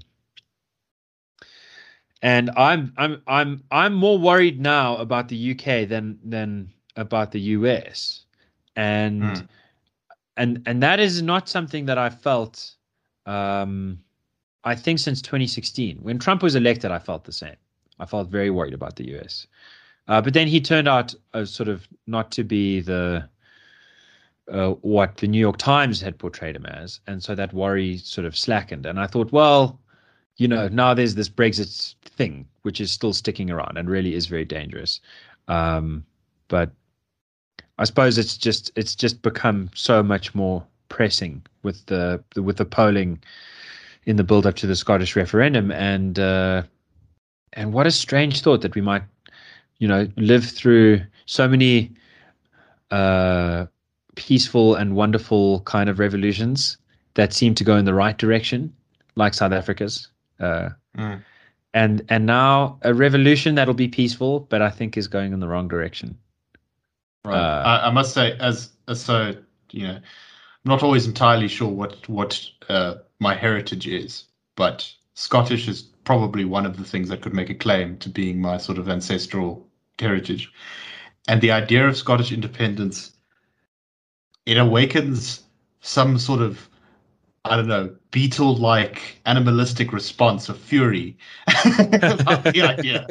Speaker 2: and I'm I'm I'm I'm more worried now about the U K than than about the U S, and mm. and and that is not something that I felt Um, I think since twenty sixteen, when Trump was elected, I felt the same. I felt very worried about the U S. Uh, but then he turned out uh, sort of not to be the uh, what the New York Times had portrayed him as, and so that worry sort of slackened. And I thought, well, you know, now there's this Brexit thing, which is still sticking around and really is very dangerous. Um, but I suppose it's just it's just become so much more pressing with the with the polling in the build up to the Scottish referendum, and uh, and what a strange thought that we might, you know, live through so many uh, peaceful and wonderful kind of revolutions that seem to go in the right direction, like South Africa's, uh,
Speaker 1: mm.
Speaker 2: and and now a revolution that'll be peaceful, but I think is going in the wrong direction.
Speaker 1: Right. Uh, I, I must say, as, as so, you know, I'm not always entirely sure what what uh, my heritage is, but Scottish is probably one of the things that could make a claim to being my sort of ancestral heritage. And the idea of Scottish independence, it awakens some sort of, I don't know, beetle-like animalistic response of fury about the idea.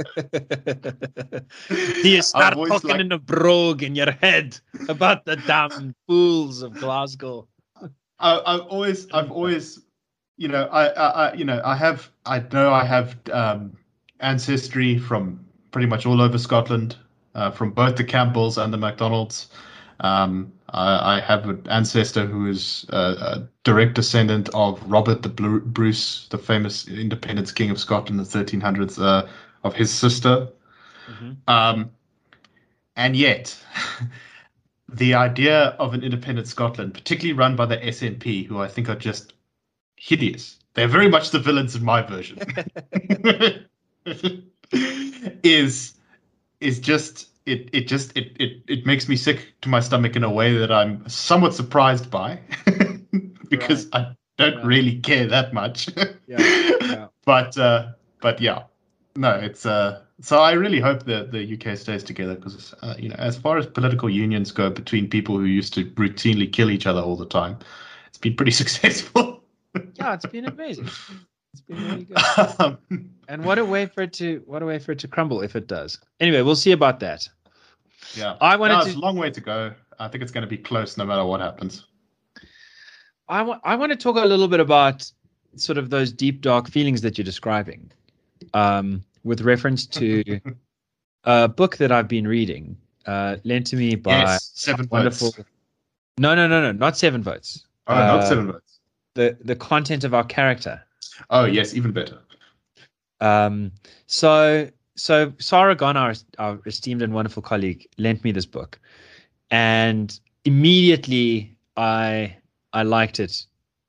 Speaker 2: You start talking
Speaker 1: like,
Speaker 2: in a brogue in your head about the damn fools of Glasgow.
Speaker 1: I, I've always, I've always, you know, I, I, I, you know, I have, I know I have um, ancestry from pretty much all over Scotland, uh, from both the Campbells and the MacDonalds. Um, I, I have an ancestor who is a, a direct descendant of Robert the Bru- Bruce, the famous independence king of Scotland in the thirteen hundreds, uh, of his sister. Mm-hmm. Um, and yet, the idea of an independent Scotland, particularly run by the S N P, who I think are just hideous. They're very much the villains in my version. is is just it it just it, it it makes me sick to my stomach in a way that I'm somewhat surprised by, because right. I don't yeah. really care that much. yeah. Yeah. But uh, but yeah, no, it's uh. So I really hope that the U K stays together, because uh, you know, as far as political unions go between people who used to routinely kill each other all the time, it's been pretty successful.
Speaker 2: Yeah, it's been amazing. It's been really good. Um, and what a way for it to what a way for it to crumble if it does. Anyway, we'll see about that.
Speaker 1: Yeah,
Speaker 2: I wanted
Speaker 1: no,
Speaker 2: to.
Speaker 1: It's a long way to go. I think it's going to be close no matter what happens.
Speaker 2: I want I want to talk a little bit about sort of those deep dark feelings that you're describing, um, with reference to a book that I've been reading, uh, lent to me by
Speaker 1: yes, Seven
Speaker 2: wonderful.
Speaker 1: Votes.
Speaker 2: No, no, no, no, not Seven Votes.
Speaker 1: Oh,
Speaker 2: uh,
Speaker 1: not Seven Votes.
Speaker 2: The the content of our character.
Speaker 1: Oh yes, even better.
Speaker 2: Um, so so Sarah Gon, our, our esteemed and wonderful colleague, lent me this book, and immediately I I liked it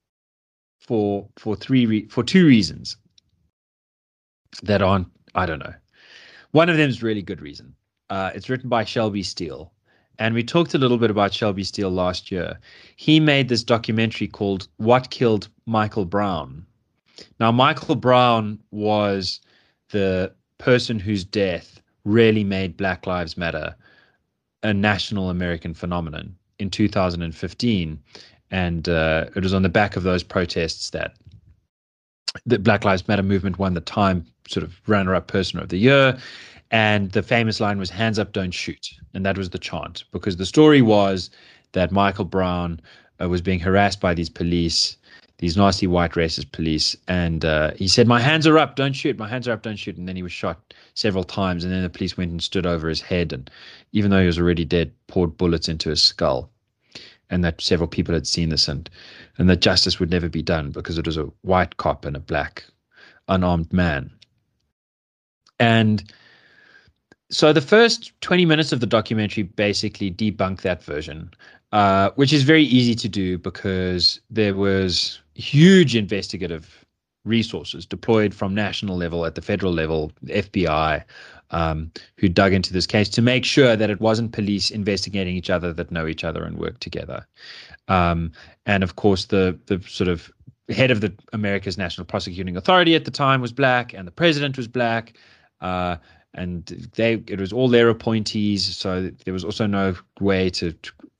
Speaker 2: for for three re- for two reasons that aren't, I don't know. One of them is really good reason. Uh, it's written by Shelby Steele. And we talked a little bit about Shelby Steele last year. He made this documentary called What Killed Michael Brown. Now, Michael Brown was the person whose death really made Black Lives Matter a national American phenomenon in two thousand fifteen. And uh, it was on the back of those protests that the Black Lives Matter movement won the Time sort of runner-up person of the year. And the famous line was, "Hands up, don't shoot." And that was the chant, because the story was that Michael Brown uh, was being harassed by these police, these nasty white racist police. And uh, he said, "My hands are up, don't shoot. My hands are up, don't shoot." And then he was shot several times. And then the police went and stood over his head. And even though he was already dead, poured bullets into his skull. And that several people had seen this, and, and that justice would never be done because it was a white cop and a black unarmed man. And so the first twenty minutes of the documentary basically debunk that version, uh, which is very easy to do because there was huge investigative resources deployed from national level at the federal level, the F B I, um, who dug into this case to make sure that it wasn't police investigating each other that know each other and work together. Um, and of course, the the sort of head of the America's National Prosecuting Authority at the time was black, and the president was black. Uh, And they, it was all their appointees, so there was also no way to, to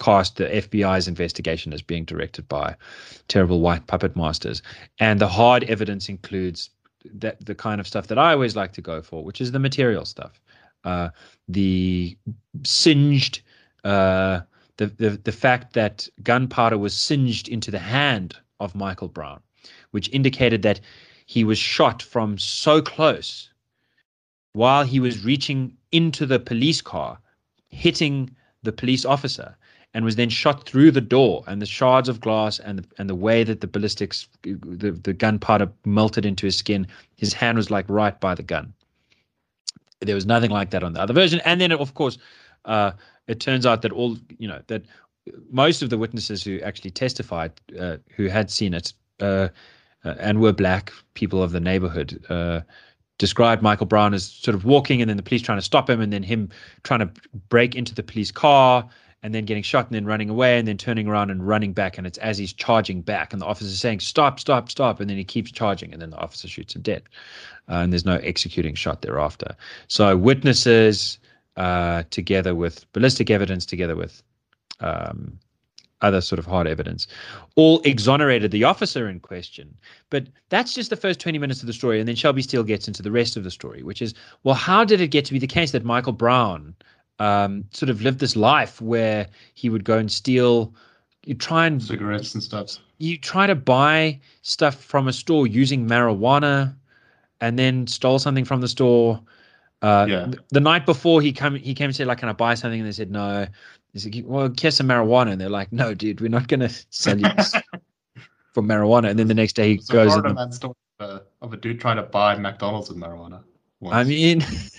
Speaker 2: cast the F B I's investigation as being directed by terrible white puppet masters. And the hard evidence includes that the kind of stuff that I always like to go for, which is the material stuff. Uh, the singed, uh, the, the, the fact that gunpowder was singed into the hand of Michael Brown, which indicated that he was shot from so close while he was reaching into the police car, hitting the police officer, and was then shot through the door, and the shards of glass and the, and the way that the ballistics, the, the gunpowder melted into his skin, his hand was like right by the gun. There was nothing like that on the other version. And then, of course, uh, it turns out that all, you know, that most of the witnesses who actually testified, uh, who had seen it, uh, uh, and were black people of the neighborhood, uh, described Michael Brown as sort of walking and then the police trying to stop him and then him trying to break into the police car and then getting shot and then running away and then turning around and running back. And it's as he's charging back and the officer saying, stop, stop, stop. And then he keeps charging and then the officer shoots him dead. Uh, and there's no executing shot thereafter. So witnesses, uh, together with ballistic evidence, together with um, other sort of hard evidence, all exonerated the officer in question. But that's just the first twenty minutes of the story. And then Shelby Steele gets into the rest of the story, which is, well, how did it get to be the case that Michael Brown um, sort of lived this life where he would go and steal, you try and
Speaker 1: cigarettes and stuff.
Speaker 2: You try to buy stuff from a store using marijuana and then stole something from the store. Uh,
Speaker 1: yeah.
Speaker 2: th- the night before he come, he came and said, like, can I buy something? And they said, no. He's like, well, here's some marijuana. And they're like, no, dude, we're not going to sell you this for marijuana. And then the next day he
Speaker 1: so
Speaker 2: goes.
Speaker 1: Part of that story uh, of a dude trying to buy McDonald's with marijuana. Once.
Speaker 2: I mean,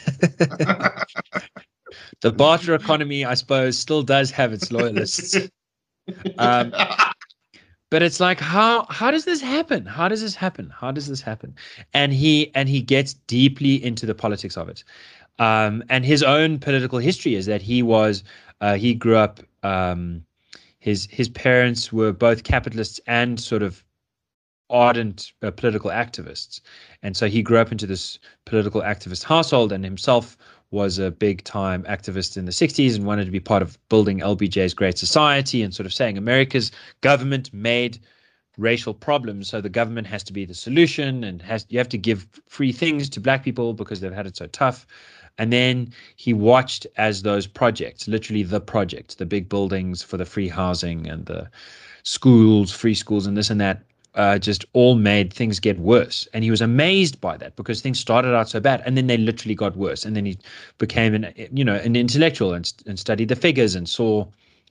Speaker 2: the barter economy, I suppose, still does have its loyalists. Um, but it's like, how how does this happen? How does this happen? How does this happen? And he and he gets deeply into the politics of it. Um, and his own political history is that he was uh, he grew up. Um, his his parents were both capitalists and sort of ardent uh, political activists, and so he grew up into this political activist household, and himself was a big time activist in the sixties and wanted to be part of building L B J's Great Society and sort of saying America's government made racial problems, so the government has to be the solution and has you have to give free things to black people because they've had it so tough. And then he watched as those projects, literally the projects, the big buildings for the free housing and the schools, free schools and this and that, uh, just all made things get worse. And he was amazed by that because things started out so bad and then they literally got worse. And then he became an, you know, an intellectual and, and studied the figures and saw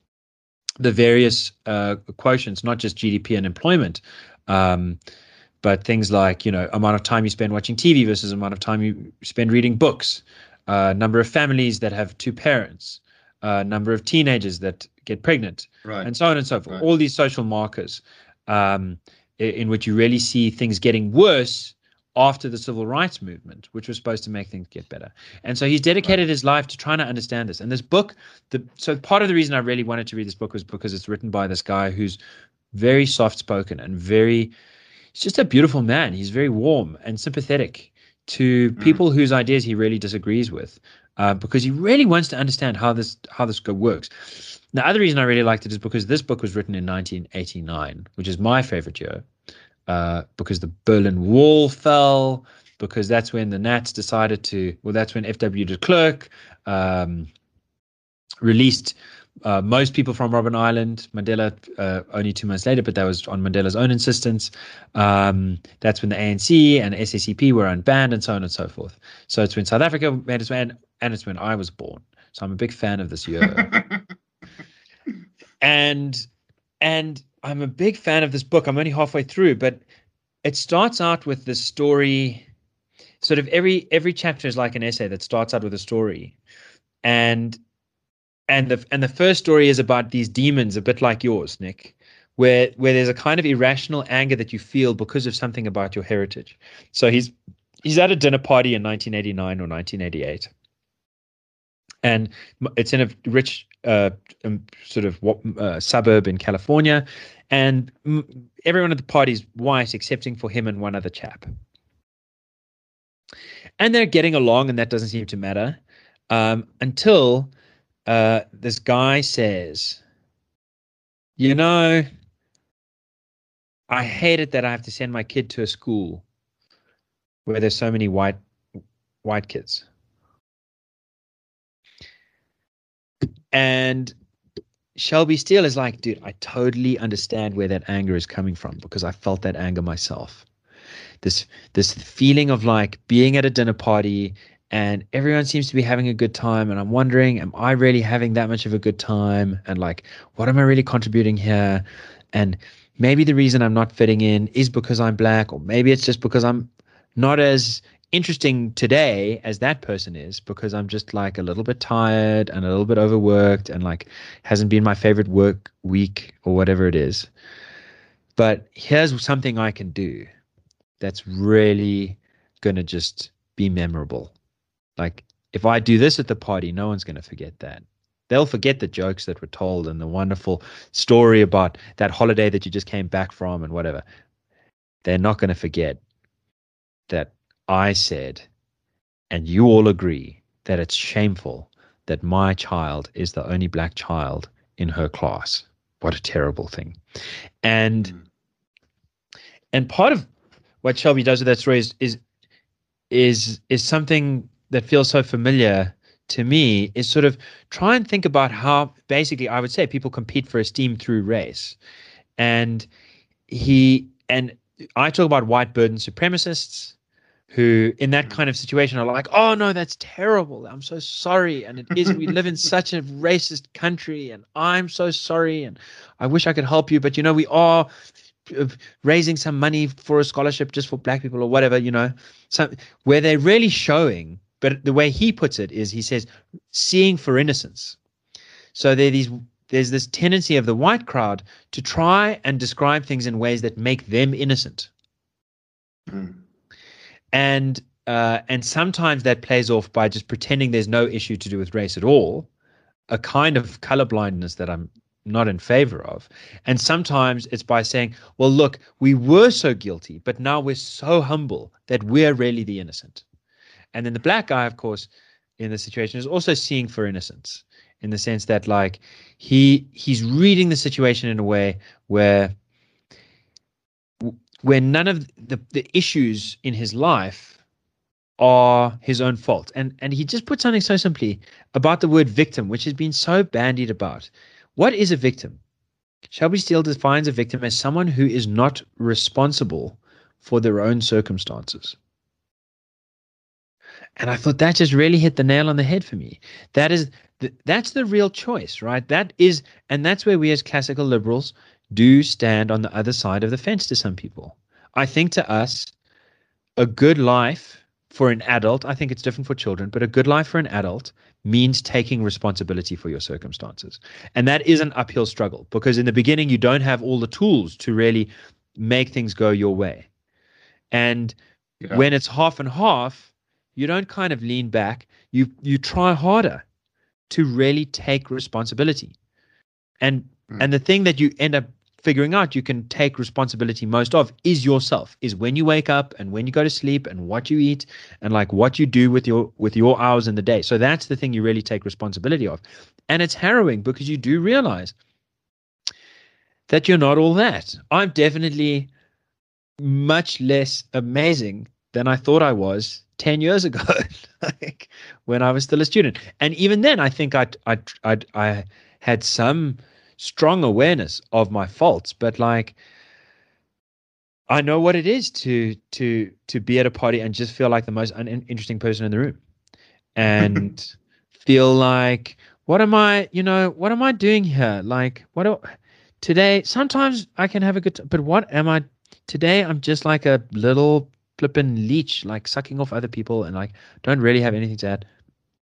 Speaker 2: the various uh, quotients, not just G D P and employment, um, but things like, you know, amount of time you spend watching T V versus amount of time you spend reading books, uh, number of families that have two parents, uh, number of teenagers that get pregnant,
Speaker 1: right.
Speaker 2: and so on and so forth.
Speaker 1: Right.
Speaker 2: All these social markers um, in, in which you really see things getting worse after the civil rights movement, which was supposed to make things get better. And so he's dedicated right. his life to trying to understand this. And this book, the so part of the reason I really wanted to read this book was because it's written by this guy who's very soft-spoken and very, he's just a beautiful man. He's very warm and sympathetic to people mm. whose ideas he really disagrees with, uh, because he really wants to understand how this how this works. The other reason I really liked it is because this book was written in nineteen eighty-nine, which is my favorite year, uh, because the Berlin Wall fell, because that's when the Nats decided to, well, that's when F W de Klerk um, released Uh, most people from Robben Island. Mandela uh, only two months later, but that was on Mandela's own insistence. Um, that's when the A N C and S A C P were unbanned and so on and so forth. So it's when South Africa made its way, and, and it's when I was born. So I'm a big fan of this year. and and I'm a big fan of this book. I'm only halfway through, but it starts out with this story. Sort of every every chapter is like an essay that starts out with a story. And And the and the first story is about these demons, a bit like yours, Nick, where where there's a kind of irrational anger that you feel because of something about your heritage. So he's he's at a dinner party in nineteen eighty-nine or nineteen eighty-eight, and it's in a rich uh, um, sort of uh, suburb in California, and everyone at the party is white excepting for him and one other chap, and they're getting along, and that doesn't seem to matter um, until. Uh, this guy says, You know, I hate it that I have to send my kid to a school where there's so many white white kids. And Shelby Steele is like, dude, I totally understand where that anger is coming from because I felt that anger myself. This this feeling of like being at a dinner party and everyone seems to be having a good time, and I'm wondering, am I really having that much of a good time? And like, what am I really contributing here? And maybe the reason I'm not fitting in is because I'm black, or maybe it's just because I'm not as interesting today as that person is, because I'm just like a little bit tired and a little bit overworked and like hasn't been my favorite work week or whatever it is. But here's something I can do that's really going to just be memorable. Like, if I do this at the party, no one's going to forget that. They'll forget the jokes that were told and the wonderful story about that holiday that you just came back from and whatever. They're not going to forget that I said, and you all agree, that it's shameful that my child is the only black child in her class. What a terrible thing. And mm. and part of what Shelby does with that story is is is is something that feels so familiar to me, is sort of try and think about how basically I would say people compete for esteem through race. And he and I talk about white burden supremacists who in that kind of situation are like, oh no, that's terrible. I'm so sorry. And it is, we live in such a racist country and I'm so sorry. And I wish I could help you, but you know, we are raising some money for a scholarship just for black people or whatever, you know, so where they're really showing, but the way he puts it is he says, seeing for innocence. So there are these, there's this tendency of the white crowd to try and describe things in ways that make them innocent. Mm. And uh, and sometimes that plays off by just pretending there's no issue to do with race at all, a kind of colorblindness that I'm not in favor of. And sometimes it's by saying, well, look, we were so guilty, but now we're so humble that we're really the innocent. And then the black guy, of course, in the situation is also seeing for innocence, in the sense that like he he's reading the situation in a way where where none of the, the issues in his life are his own fault. And and he just put something so simply about the word victim, which has been so bandied about. What is a victim? Shelby Steele defines a victim as someone who is not responsible for their own circumstances. And I thought that just really hit the nail on the head for me. That is, the, that's the real choice, right? That is, and that's where we as classical liberals do stand on the other side of the fence to some people. I think to us, a good life for an adult, I think it's different for children, but a good life for an adult means taking responsibility for your circumstances. And that is an uphill struggle because in the beginning, you don't have all the tools to really make things go your way. And yeah. when it's half and half, you don't kind of lean back. You you try harder to really take responsibility. And mm. and the thing that you end up figuring out you can take responsibility most of is yourself, is when you wake up and when you go to sleep and what you eat and like what you do with your with your hours in the day. So that's the thing you really take responsibility of. And it's harrowing because you do realize that you're not all that. I'm definitely much less amazing than I thought I was ten years ago, like when I was still a student. And even then, I think I I I I had some strong awareness of my faults, but like I know what it is to to to be at a party and just feel like the most uninteresting person in the room, and feel like, what am I, you know, what am I doing here? Like, what do, today? Sometimes I can have a good, t- but what am I today? I'm just like a little flippin' leech, like sucking off other people, and like don't really have anything to add.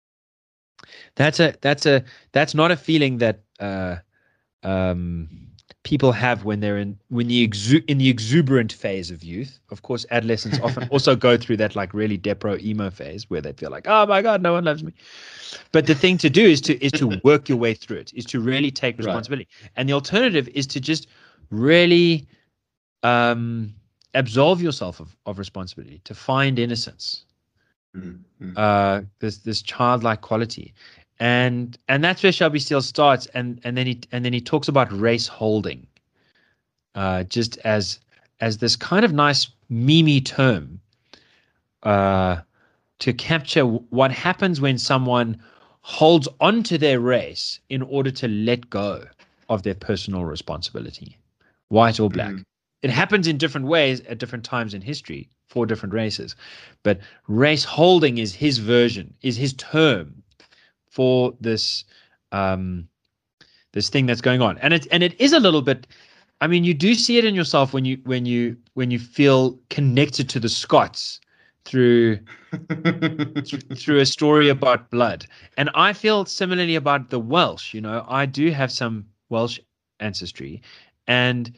Speaker 2: That's a that's a that's not a feeling that uh, um, people have when they're in when the exu- in the exuberant phase of youth. Of course, adolescents often also go through that like really depro emo phase where they feel like, oh my god, no one loves me. But the thing to do is to is to work your way through it, is to really take responsibility. Right. And the alternative is to just really um, absolve yourself of, of responsibility, to find innocence, mm-hmm. uh, this this childlike quality. and and that's where Shelby Steele starts, and and then he and then he talks about race holding, uh, just as as this kind of nice meme term, uh, to capture what happens when someone holds on to their race in order to let go of their personal responsibility, white or black. Mm. It happens in different ways at different times in history for different races, but race holding is his version, is his term for this um, this thing that's going on, and it and it is a little bit. I mean, you do see it in yourself when you when you when you feel connected to the Scots through through a story about blood, and I feel similarly about the Welsh. You know, I do have some Welsh ancestry, and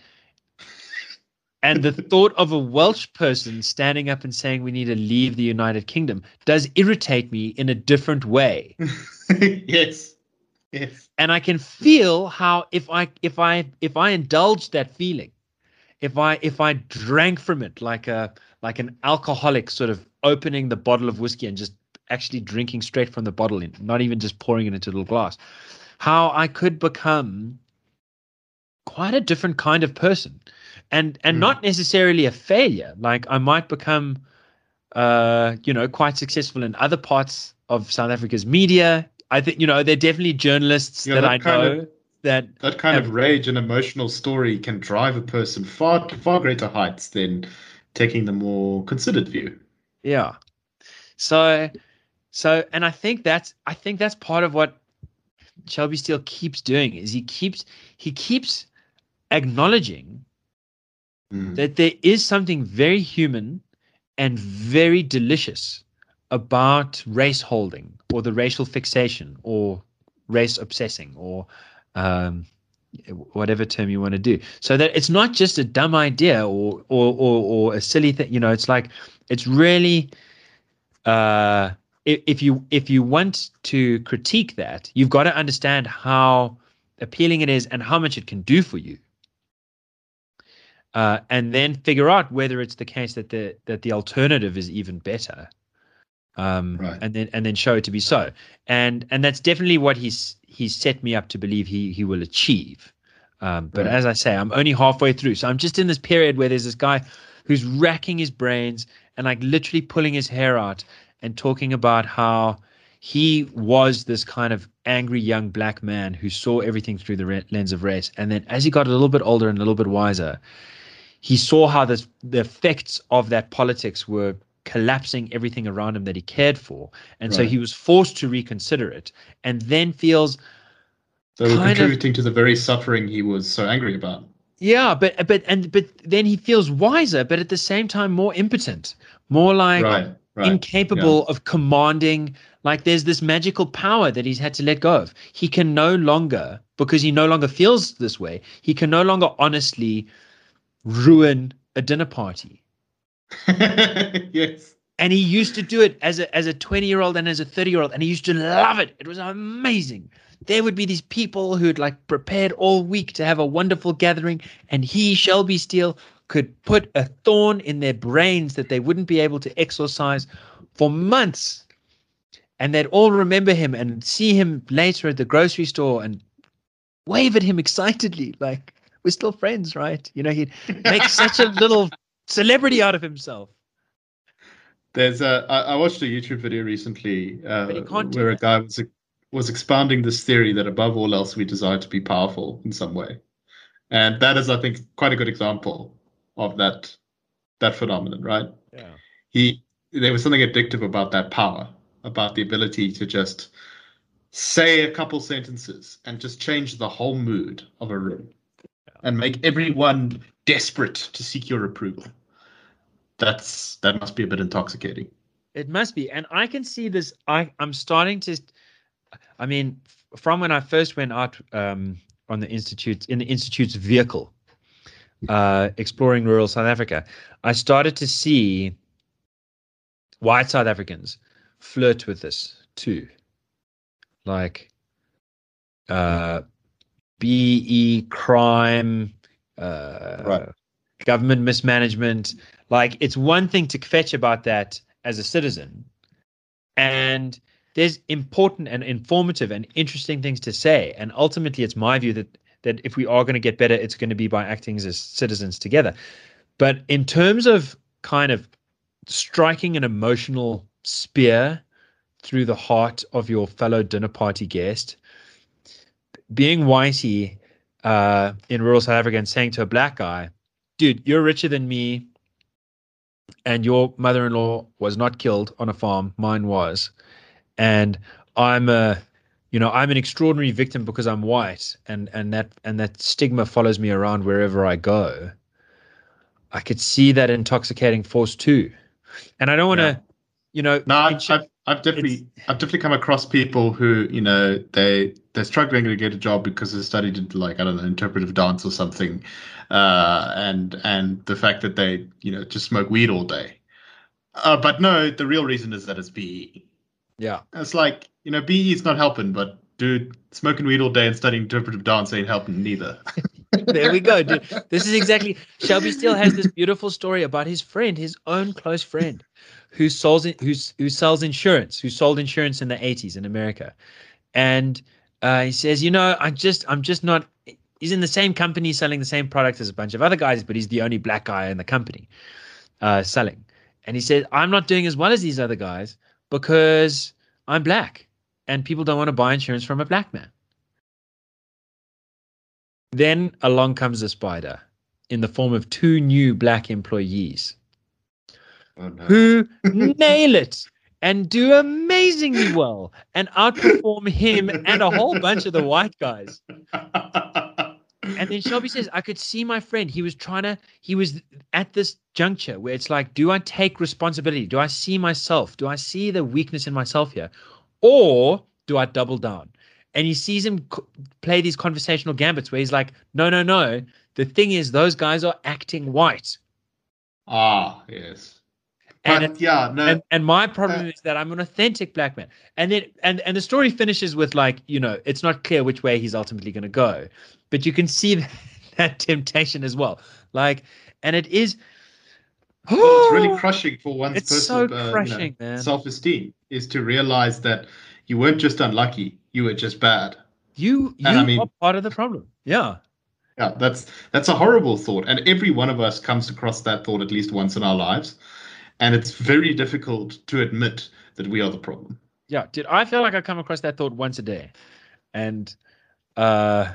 Speaker 2: and the thought of a Welsh person standing up and saying we need to leave the United Kingdom does irritate me in a different way.
Speaker 1: Yes. Yes.
Speaker 2: And I can feel how if I if I if I indulge that feeling, if I if I drank from it like a like an alcoholic, sort of opening the bottle of whiskey and just actually drinking straight from the bottle, in, not even just pouring it into a little glass, how I could become quite a different kind of person. And and mm. not necessarily a failure. Like I might become, uh, you know, quite successful in other parts of South Africa's media. I think, you know, there are definitely journalists yeah, that, that I know
Speaker 1: of,
Speaker 2: that
Speaker 1: that kind
Speaker 2: have,
Speaker 1: of rage and emotional story can drive a person far to far greater heights than taking the more considered view.
Speaker 2: Yeah. So, so, and I think that's I think that's part of what Shelby Steele keeps doing is he keeps he keeps acknowledging mm. that there is something very human and very delicious about race holding or the racial fixation or race obsessing or um, whatever term you want to do. So that it's not just a dumb idea or or or, or a silly thing. You know, it's like it's really uh, if, if you if you want to critique that, you've got to understand how appealing it is and how much it can do for you. Uh, and then figure out whether it's the case that the that the alternative is even better, um, right. and then and then show it to be so. And and that's definitely what he's he's set me up to believe he he will achieve. Um, but right. as I say, I'm only halfway through, so I'm just in this period where there's this guy who's racking his brains and like literally pulling his hair out and talking about how he was this kind of angry young black man who saw everything through the re- lens of race, and then as he got a little bit older and a little bit wiser, he saw how this, the effects of that politics were collapsing everything around him that he cared for. And right. so he was forced to reconsider it and then feels
Speaker 1: they were contributing of, to the very suffering he was so angry about.
Speaker 2: Yeah, but but and but then he feels wiser, but at the same time more impotent, more like
Speaker 1: right, right,
Speaker 2: incapable
Speaker 1: yeah.
Speaker 2: of commanding. Like there's this magical power that he's had to let go of. He can no longer, because he no longer feels this way, he can no longer honestly ruin a dinner party.
Speaker 1: Yes.
Speaker 2: And he used to do it as a as a twenty-year-old and as a thirty-year-old, and he used to love it. It was amazing. There would be these people who'd like prepared all week to have a wonderful gathering, and he, Shelby Steele, could put a thorn in their brains that they wouldn't be able to exorcise for months. And they'd all remember him and see him later at the grocery store and wave at him excitedly, like, we're still friends, right? You know, he'd make such a little celebrity out of himself.
Speaker 1: There's a, I, I watched a YouTube video recently uh, where a guy was was expounding this theory that above all else we desire to be powerful in some way, and that is, I think, quite a good example of that that phenomenon, right?
Speaker 2: Yeah.
Speaker 1: He there was something addictive about that power, about the ability to just say a couple sentences and just change the whole mood of a room, yeah. and make everyone desperate to seek your approval. That's that must be a bit intoxicating.
Speaker 2: It must be. And I can see this. I, I'm starting to, I mean, from when I first went out um, on the Institute, in the Institute's vehicle, uh, exploring rural South Africa, I started to see white South Africans flirt with this too. Like uh, B E crime, uh,
Speaker 1: right.
Speaker 2: government mismanagement. Like, it's one thing to fetch about that as a citizen, and there's important and informative and interesting things to say. And ultimately, it's my view that that if we are going to get better, it's going to be by acting as citizens together. But in terms of kind of striking an emotional spear through the heart of your fellow dinner party guest, being whitey uh, in rural South Africa and saying to a black guy, dude, you're richer than me, and your mother-in-law was not killed on a farm, mine was, and I'm a, you know, I'm an extraordinary victim because I'm white, and and that and that stigma follows me around wherever I go. I could see that intoxicating force too, and I don't want to,
Speaker 1: Yeah.
Speaker 2: you know,
Speaker 1: No, I've,
Speaker 2: it's-
Speaker 1: I've, I've definitely,
Speaker 2: it's-
Speaker 1: I've definitely come across people who, you know, they they're struggling to get a job because they studied like I don't know interpretive dance or something, uh, and and the fact that they, you know, just smoke weed all day. Uh, but no, the real reason is that it's B E.
Speaker 2: yeah.
Speaker 1: It's like, you know, B E is not helping, but dude, smoking weed all day and studying interpretive dance ain't helping neither.
Speaker 2: There we go, dude. This is exactly. Shelby Steele has this beautiful story about his friend, his own close friend, who sells who's who sells insurance, who sold insurance in the eighties in America, and uh, he says, you know, I just, I'm just not. He's in the same company selling the same product as a bunch of other guys, but he's the only black guy in the company uh, selling. And he said, I'm not doing as well as these other guys because I'm black, and people don't want to buy insurance from a black man. Then along comes a spider in the form of two new black employees
Speaker 1: Oh, no.
Speaker 2: who nail it and do amazingly well and outperform him and a whole bunch of the white guys. And then Shelby says, I could see my friend. He was trying to, he was at this juncture where it's like, do I take responsibility? Do I see myself? Do I see the weakness in myself here? Or do I double down? And he sees him play these conversational gambits where he's like, no, no, no. The thing is, those guys are acting white.
Speaker 1: Ah, yes.
Speaker 2: And
Speaker 1: But yeah, no.
Speaker 2: And and my problem
Speaker 1: uh,
Speaker 2: is that I'm an authentic black man. And then and and the story finishes with like, you know, it's not clear which way he's ultimately going to go, but you can see that, that temptation as well. Like, and it is.
Speaker 1: Well, it's really crushing for one's
Speaker 2: It's so
Speaker 1: personal, uh, you know,
Speaker 2: crushing, man.
Speaker 1: self-esteem is to realize that you weren't just unlucky, you were just bad.
Speaker 2: You
Speaker 1: And
Speaker 2: you
Speaker 1: I mean,
Speaker 2: are part of the problem. Yeah.
Speaker 1: yeah, that's that's a horrible thought, and every one of us comes across that thought at least once in our lives, and it's very difficult to admit that we are the problem.
Speaker 2: Yeah, dude, I feel like I come across that thought once a day, and uh,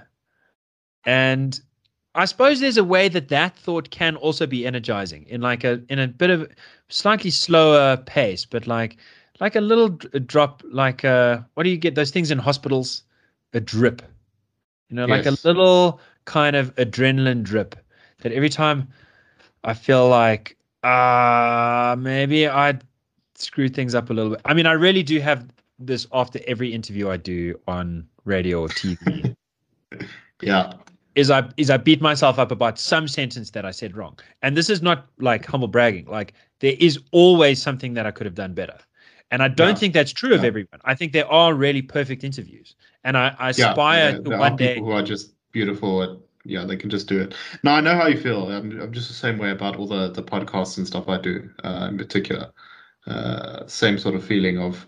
Speaker 2: and I suppose there's a way that that thought can also be energizing in like a in a bit of slightly slower pace, but like like a little d- drop, like uh, what do you get those things in hospitals? A drip, you know, like a
Speaker 1: Yes.
Speaker 2: little kind of adrenaline drip that every time I feel like uh maybe I'd screw things up a little bit. I mean, I really do have this after every interview I do on radio or T V.
Speaker 1: Yeah.
Speaker 2: Is I is I beat myself up about some sentence that I said wrong. And this is not like humble bragging. Like there is always something that I could have done better. And I don't
Speaker 1: Yeah.
Speaker 2: think that's true of
Speaker 1: Yeah.
Speaker 2: everyone. I think there are really perfect interviews. And I, I
Speaker 1: Yeah.
Speaker 2: aspire
Speaker 1: There,
Speaker 2: to
Speaker 1: there
Speaker 2: one
Speaker 1: are
Speaker 2: day.
Speaker 1: people who are just beautiful at, yeah, they can just do it. No, I know how you feel. I'm, I'm just the same way about all the, the podcasts and stuff I do, uh, in particular. Uh, same sort of feeling of,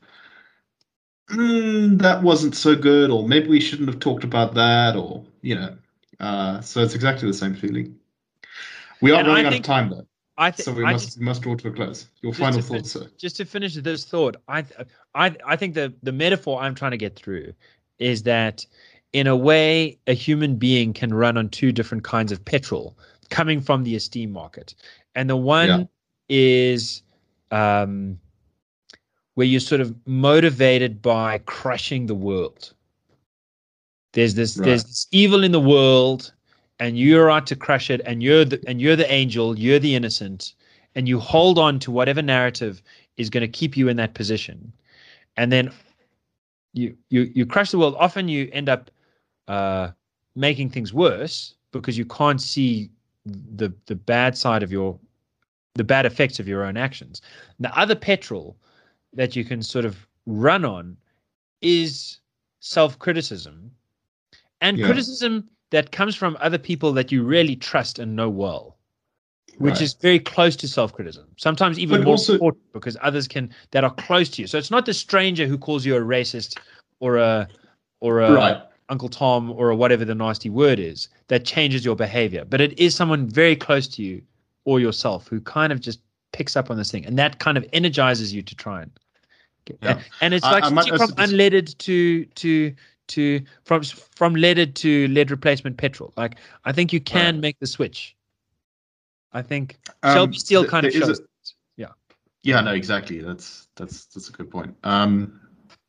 Speaker 1: mm, that wasn't so good, or maybe we shouldn't have talked about that, or, you know. Uh, so it's exactly the same feeling. We are
Speaker 2: And I
Speaker 1: running out of
Speaker 2: think
Speaker 1: time, though.
Speaker 2: I think
Speaker 1: So we
Speaker 2: I
Speaker 1: must
Speaker 2: just
Speaker 1: we must draw to a close. Your
Speaker 2: just
Speaker 1: final
Speaker 2: to fin-
Speaker 1: thoughts, sir.
Speaker 2: just to finish this thought, I I I think the the metaphor I'm trying to get through is that in a way a human being can run on two different kinds of petrol coming from the esteem market, and the
Speaker 1: Yeah.
Speaker 2: one is um, where you're sort of motivated by crushing the world. There's this
Speaker 1: Right.
Speaker 2: there's this evil in the world, and you're out to crush it, and you're the and you're the angel, you're the innocent, and you hold on to whatever narrative is going to keep you in that position, and then you you you crush the world. Often you end up uh, making things worse because you can't see the the bad side of your the bad effects of your own actions. The other petrol that you can sort of run on is self-criticism, and
Speaker 1: Yeah.
Speaker 2: criticism that comes from other people that you really trust and know well. which
Speaker 1: Right.
Speaker 2: is very close to self-criticism. Sometimes even
Speaker 1: But
Speaker 2: more
Speaker 1: also-
Speaker 2: important because others can that are close to you. So it's not the stranger who calls you a racist or a or a
Speaker 1: Right.
Speaker 2: Uncle Tom or a whatever the nasty word is that changes your behavior, but it is someone very close to you or yourself who kind of just picks up on this thing, and that kind of energizes you to try and get,
Speaker 1: Yeah.
Speaker 2: and it's
Speaker 1: I-
Speaker 2: like
Speaker 1: I might
Speaker 2: switching from
Speaker 1: also dis-
Speaker 2: unleaded to to to from from leaded to lead replacement petrol. Like I think you can
Speaker 1: Right.
Speaker 2: make the switch. I think
Speaker 1: Um,
Speaker 2: Shelby Steele
Speaker 1: th-
Speaker 2: kind of
Speaker 1: there is
Speaker 2: shows.
Speaker 1: a-
Speaker 2: it. Yeah.
Speaker 1: Yeah, no, exactly. That's that's that's a good point. Um,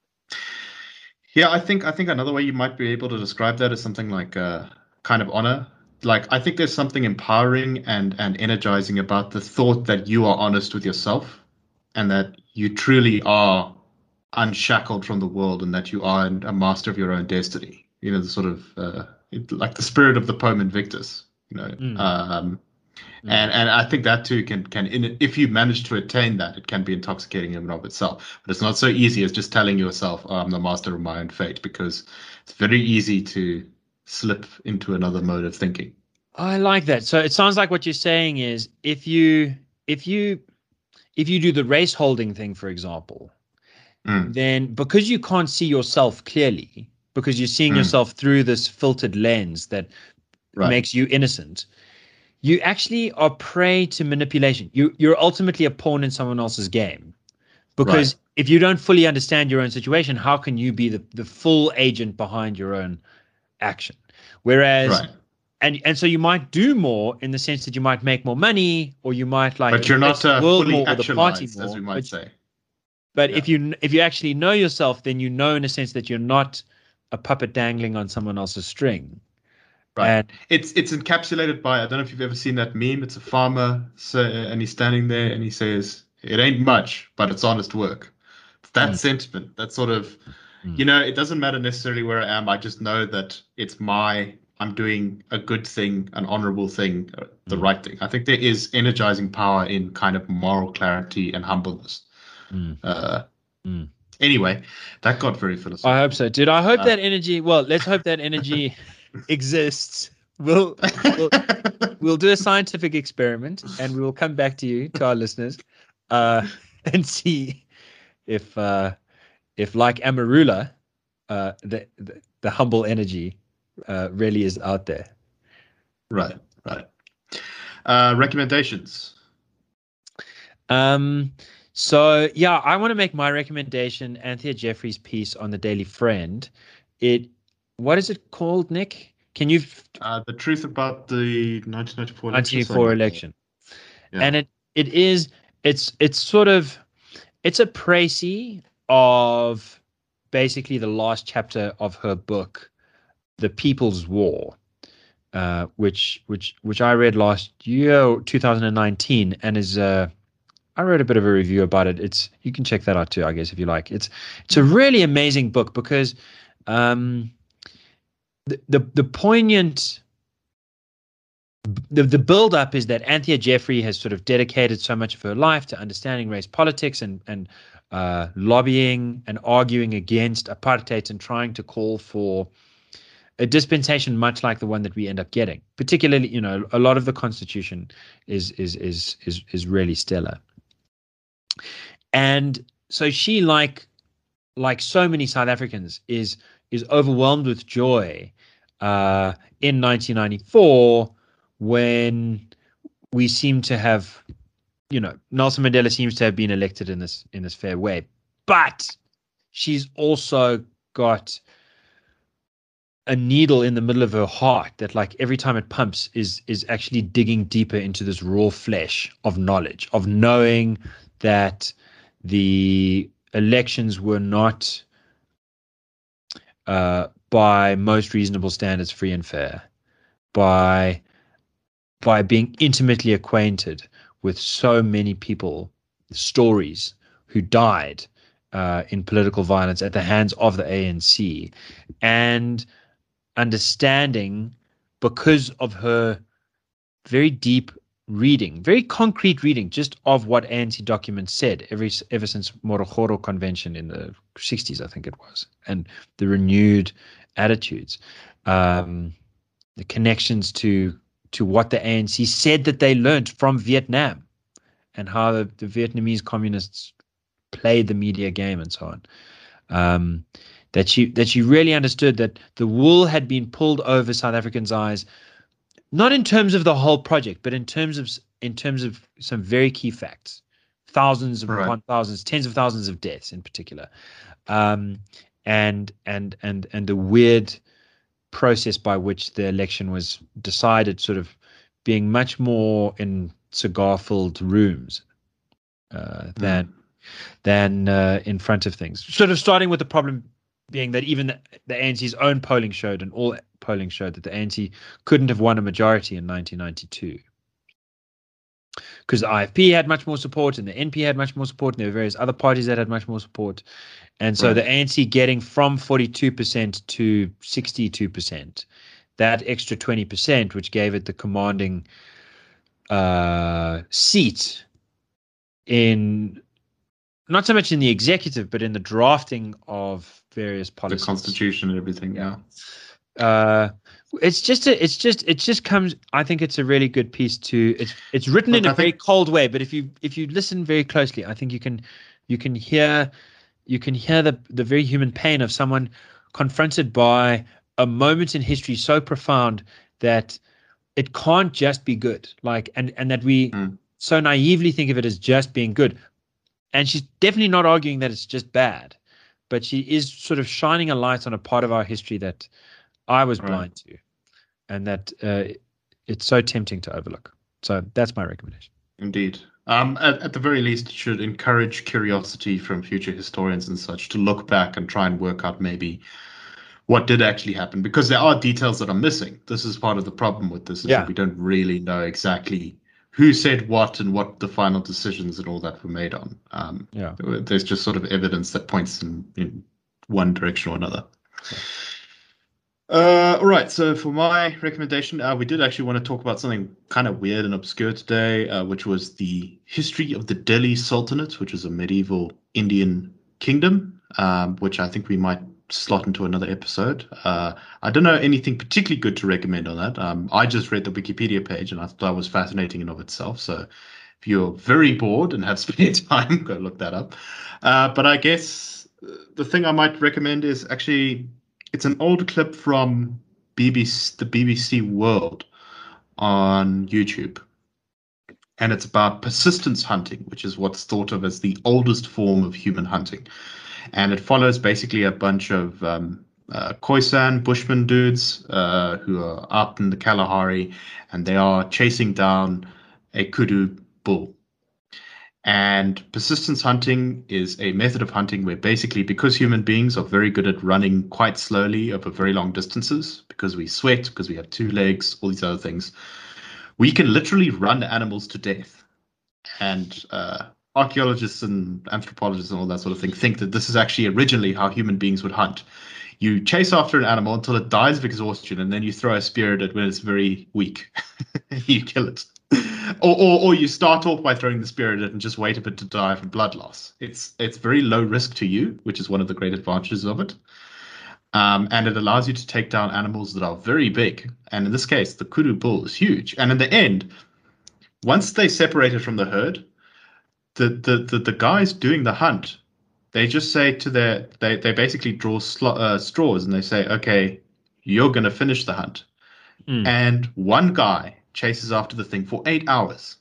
Speaker 1: yeah, I think I think another way you might be able to describe that is something like uh, kind of honor. Like I think there's something empowering and and energizing about the thought that you are honest with yourself and that you truly are unshackled from the world and that you are a master of your own destiny. You know, the sort of uh, it, like the spirit of the poem Invictus. You know,
Speaker 2: Mm.
Speaker 1: um,
Speaker 2: Mm.
Speaker 1: and and I think that too can can in, if you manage to attain that, it can be intoxicating in and of itself. But it's not so easy as just telling yourself, oh, "I'm the master of my own fate," because it's very easy to slip into another mode of thinking.
Speaker 2: I like that. So it sounds like what you're saying is if you if you if you do the race holding thing, for example,
Speaker 1: Mm,
Speaker 2: then because you can't see yourself clearly, because you're seeing
Speaker 1: Mm.
Speaker 2: yourself through this filtered lens that
Speaker 1: right.
Speaker 2: makes you innocent, you actually are prey to manipulation. You you're ultimately a pawn in someone else's game. Because
Speaker 1: Right.
Speaker 2: if you don't fully understand your own situation, how can you be the, the full agent behind your own action? Whereas
Speaker 1: Right.
Speaker 2: and and so you might do more in the sense that you might make more money, or you might like
Speaker 1: But you're
Speaker 2: embrace
Speaker 1: not
Speaker 2: the
Speaker 1: uh,
Speaker 2: world
Speaker 1: fully
Speaker 2: more or the party
Speaker 1: actualized,
Speaker 2: more.
Speaker 1: as we might
Speaker 2: But,
Speaker 1: say.
Speaker 2: but
Speaker 1: Yeah.
Speaker 2: if you if you actually know yourself, then you know in a sense that you're not a puppet dangling on someone else's string.
Speaker 1: Right.
Speaker 2: And
Speaker 1: It's it's encapsulated by, I don't know if you've ever seen that meme. It's a farmer, so, and he's standing there and he says, "It ain't much, but it's honest work." It's that
Speaker 2: Mm.
Speaker 1: sentiment, that sort of,
Speaker 2: Mm.
Speaker 1: you know, it doesn't matter necessarily where I am. I just know that it's my, I'm doing a good thing, an honorable thing, uh, the
Speaker 2: Mm.
Speaker 1: right thing. I think there is energizing power in kind of moral clarity and humbleness.
Speaker 2: Mm.
Speaker 1: Uh,
Speaker 2: Mm.
Speaker 1: Anyway, that got very philosophical.
Speaker 2: I hope so, dude. I hope
Speaker 1: Uh,
Speaker 2: that energy. Well, let's hope that energy exists. We'll we'll we'll do a scientific experiment, and we will come back to you, to our listeners, uh, and see if uh, if like Amarula, uh, the, the the humble energy uh, really is out there.
Speaker 1: Right, right. Uh, recommendations.
Speaker 2: Um. So yeah, I want to make my recommendation. Anthea Jeffrey's piece on the Daily Friend. It. What is it called, Nick? Can you?
Speaker 1: Uh, the truth about the nineteen ninety-four election.
Speaker 2: nineteen ninety-four election.
Speaker 1: Yeah.
Speaker 2: And it it is it's it's sort of it's a précis of basically the last chapter of her book, The People's War, uh, which which which I read last year, two thousand nineteen, and is uh I wrote a bit of a review about it. It's you can check that out too, I guess, if you like. It's it's a really amazing book because um the the, the poignant The, the build up is that Anthea Jeffrey has sort of dedicated so much of her life to understanding race politics and and uh, lobbying and arguing against apartheid and trying to call for a dispensation much like the one that we end up getting. Particularly, you know, a lot of the Constitution is is is is is really stellar. And so she, like like so many South Africans, is is overwhelmed with joy uh, in nineteen ninety-four. When we seem to have, you know, Nelson Mandela seems to have been elected in this in this fair way, but she's also got a needle in the middle of her heart that, like, every time it pumps, is is actually digging deeper into this raw flesh of knowledge, of knowing that the elections were not, uh, by most reasonable standards, free and fair, by by being intimately acquainted with so many people, stories who died uh, in political violence at the hands of the A N C, and understanding, because of her very deep reading, very concrete reading, just of what A N C documents said every, ever since Morogoro Convention in the sixties, I think it was, and the renewed attitudes, um, the connections to to what the A N C said that they learned from Vietnam, and how the, the Vietnamese communists played the media game and so on. Um, that she that she really understood that the wool had been pulled over South Africans' eyes, not in terms of the whole project, but in terms of in terms of some very key facts, thousands
Speaker 1: Right.
Speaker 2: upon thousands, tens of thousands of deaths in particular, um, and and and and the weird process by which the election was decided, sort of being much more in cigar-filled rooms uh, than
Speaker 1: Mm.
Speaker 2: than uh, in front of things. Sort of starting with the problem being that even the, the A N C's own polling showed, and all polling showed, that the A N C couldn't have won a majority in nineteen ninety-two. Because the I F P had much more support, and the N P had much more support, and there were various other parties that had much more support. And so
Speaker 1: Right.
Speaker 2: the A N C getting from forty-two percent to sixty-two percent, that extra twenty percent, which gave it the commanding uh, seat in, not so much in the executive, but in the drafting of various
Speaker 1: The
Speaker 2: policies.
Speaker 1: Constitution and everything. Yeah.
Speaker 2: Uh, it's just a, it's just it just comes. I think it's a really good piece to. It's it's written
Speaker 1: Look,
Speaker 2: in a
Speaker 1: I
Speaker 2: very
Speaker 1: think-
Speaker 2: cold way, but if you if you listen very closely, I think you can you can hear you can hear the the very human pain of someone confronted by a moment in history so profound that it can't just be good. Like and and that we
Speaker 1: Mm.
Speaker 2: so naively think of it as just being good. And she's definitely not arguing that it's just bad, but she is sort of shining a light on a part of our history that I was
Speaker 1: Right.
Speaker 2: blind to, and that uh, it's so tempting to overlook. So that's my recommendation.
Speaker 1: Indeed. Um, at, at the very least, it should encourage curiosity from future historians and such to look back and try and work out maybe what did actually happen, because there are details that are missing. This is part of the problem with this, is
Speaker 2: Yeah.
Speaker 1: that we don't really know exactly who said what and what the final decisions and all that were made on. Um,
Speaker 2: Yeah.
Speaker 1: There's just sort of evidence that points in, in one direction or another. Uh, all right, so for my recommendation, uh, we did actually want to talk about something kind of weird and obscure today, uh, which was the history of the Delhi Sultanate, which is a medieval Indian kingdom, um, which I think we might slot into another episode. Uh, I don't know anything particularly good to recommend on that. Um, I just read the Wikipedia page and I thought that was fascinating in of itself. So if you're very bored and have spare time, go look that up. Uh, but I guess the thing I might recommend is actually, it's an old clip from B B C, the B B C World on YouTube. And it's about persistence hunting, which is what's thought of as the oldest form of human hunting. And it follows basically a bunch of um, uh, Khoisan Bushman dudes uh, who are up in the Kalahari, and they are chasing down a kudu bull. And persistence hunting is a method of hunting where basically, because human beings are very good at running quite slowly over very long distances, because we sweat, because we have two legs, all these other things, we can literally run animals to death. And uh, archaeologists and anthropologists and all that sort of thing think that this is actually originally how human beings would hunt. You chase after an animal until it dies of exhaustion, and then you throw a spear at it when it's very weak. You kill it. Or, or or you start off by throwing the spear at it and just wait a bit to die from blood loss. It's it's very low risk to you, which is one of the great advantages of it. Um, and it allows you to take down animals that are very big. And in this case, the kudu bull is huge. And in the end, once they separated from the herd, the the the, the guys doing the hunt, they just say to their they they basically draw sl- uh, straws, and they say, okay, you're going to finish the hunt.
Speaker 2: Mm.
Speaker 1: And one guy chases after the thing for eight hours.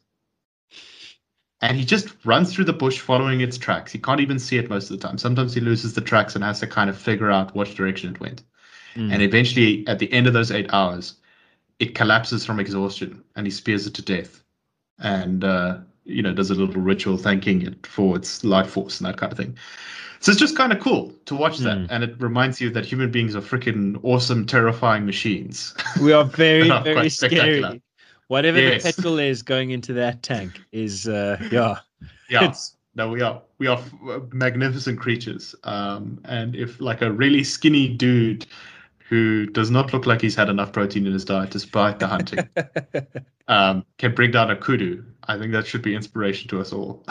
Speaker 1: And he just runs through the bush following its tracks. He can't even see it most of the time. Sometimes he loses the tracks and has to kind of figure out which direction it went.
Speaker 2: Mm.
Speaker 1: And eventually, at the end of those eight hours, it collapses from exhaustion and he spears it to death. And, uh, you know, does a little ritual thanking it for its life force and that kind of thing. So it's just kind of cool to watch that.
Speaker 2: Mm.
Speaker 1: And it reminds you that human beings are freaking awesome, terrifying machines.
Speaker 2: We are very,
Speaker 1: Not
Speaker 2: very
Speaker 1: quite spectacular.
Speaker 2: scary. Whatever
Speaker 1: Yes.
Speaker 2: the petrol is going into that tank is, uh, yeah.
Speaker 1: Yeah,
Speaker 2: It's-
Speaker 1: no, we are we are magnificent creatures. Um, and if like a really skinny dude who does not look like he's had enough protein in his diet despite the hunting um, can bring down a kudu, I think that should be inspiration to us all.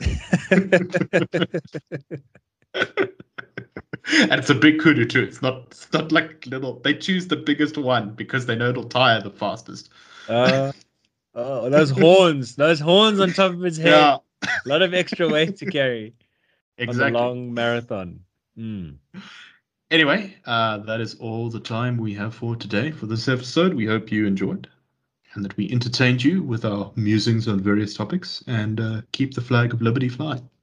Speaker 1: And it's a big kudu too. It's not it's not like little. They choose the biggest one because they know it'll tire the fastest.
Speaker 2: Uh, oh, those horns, those horns on top of his head.
Speaker 1: Yeah,
Speaker 2: A lot of extra weight to carry on the
Speaker 1: exactly.
Speaker 2: long marathon. Mm.
Speaker 1: Anyway, uh, that is all the time we have for today for this episode. We hope you enjoyed and that we entertained you with our musings on various topics, and uh, keep the flag of liberty flying.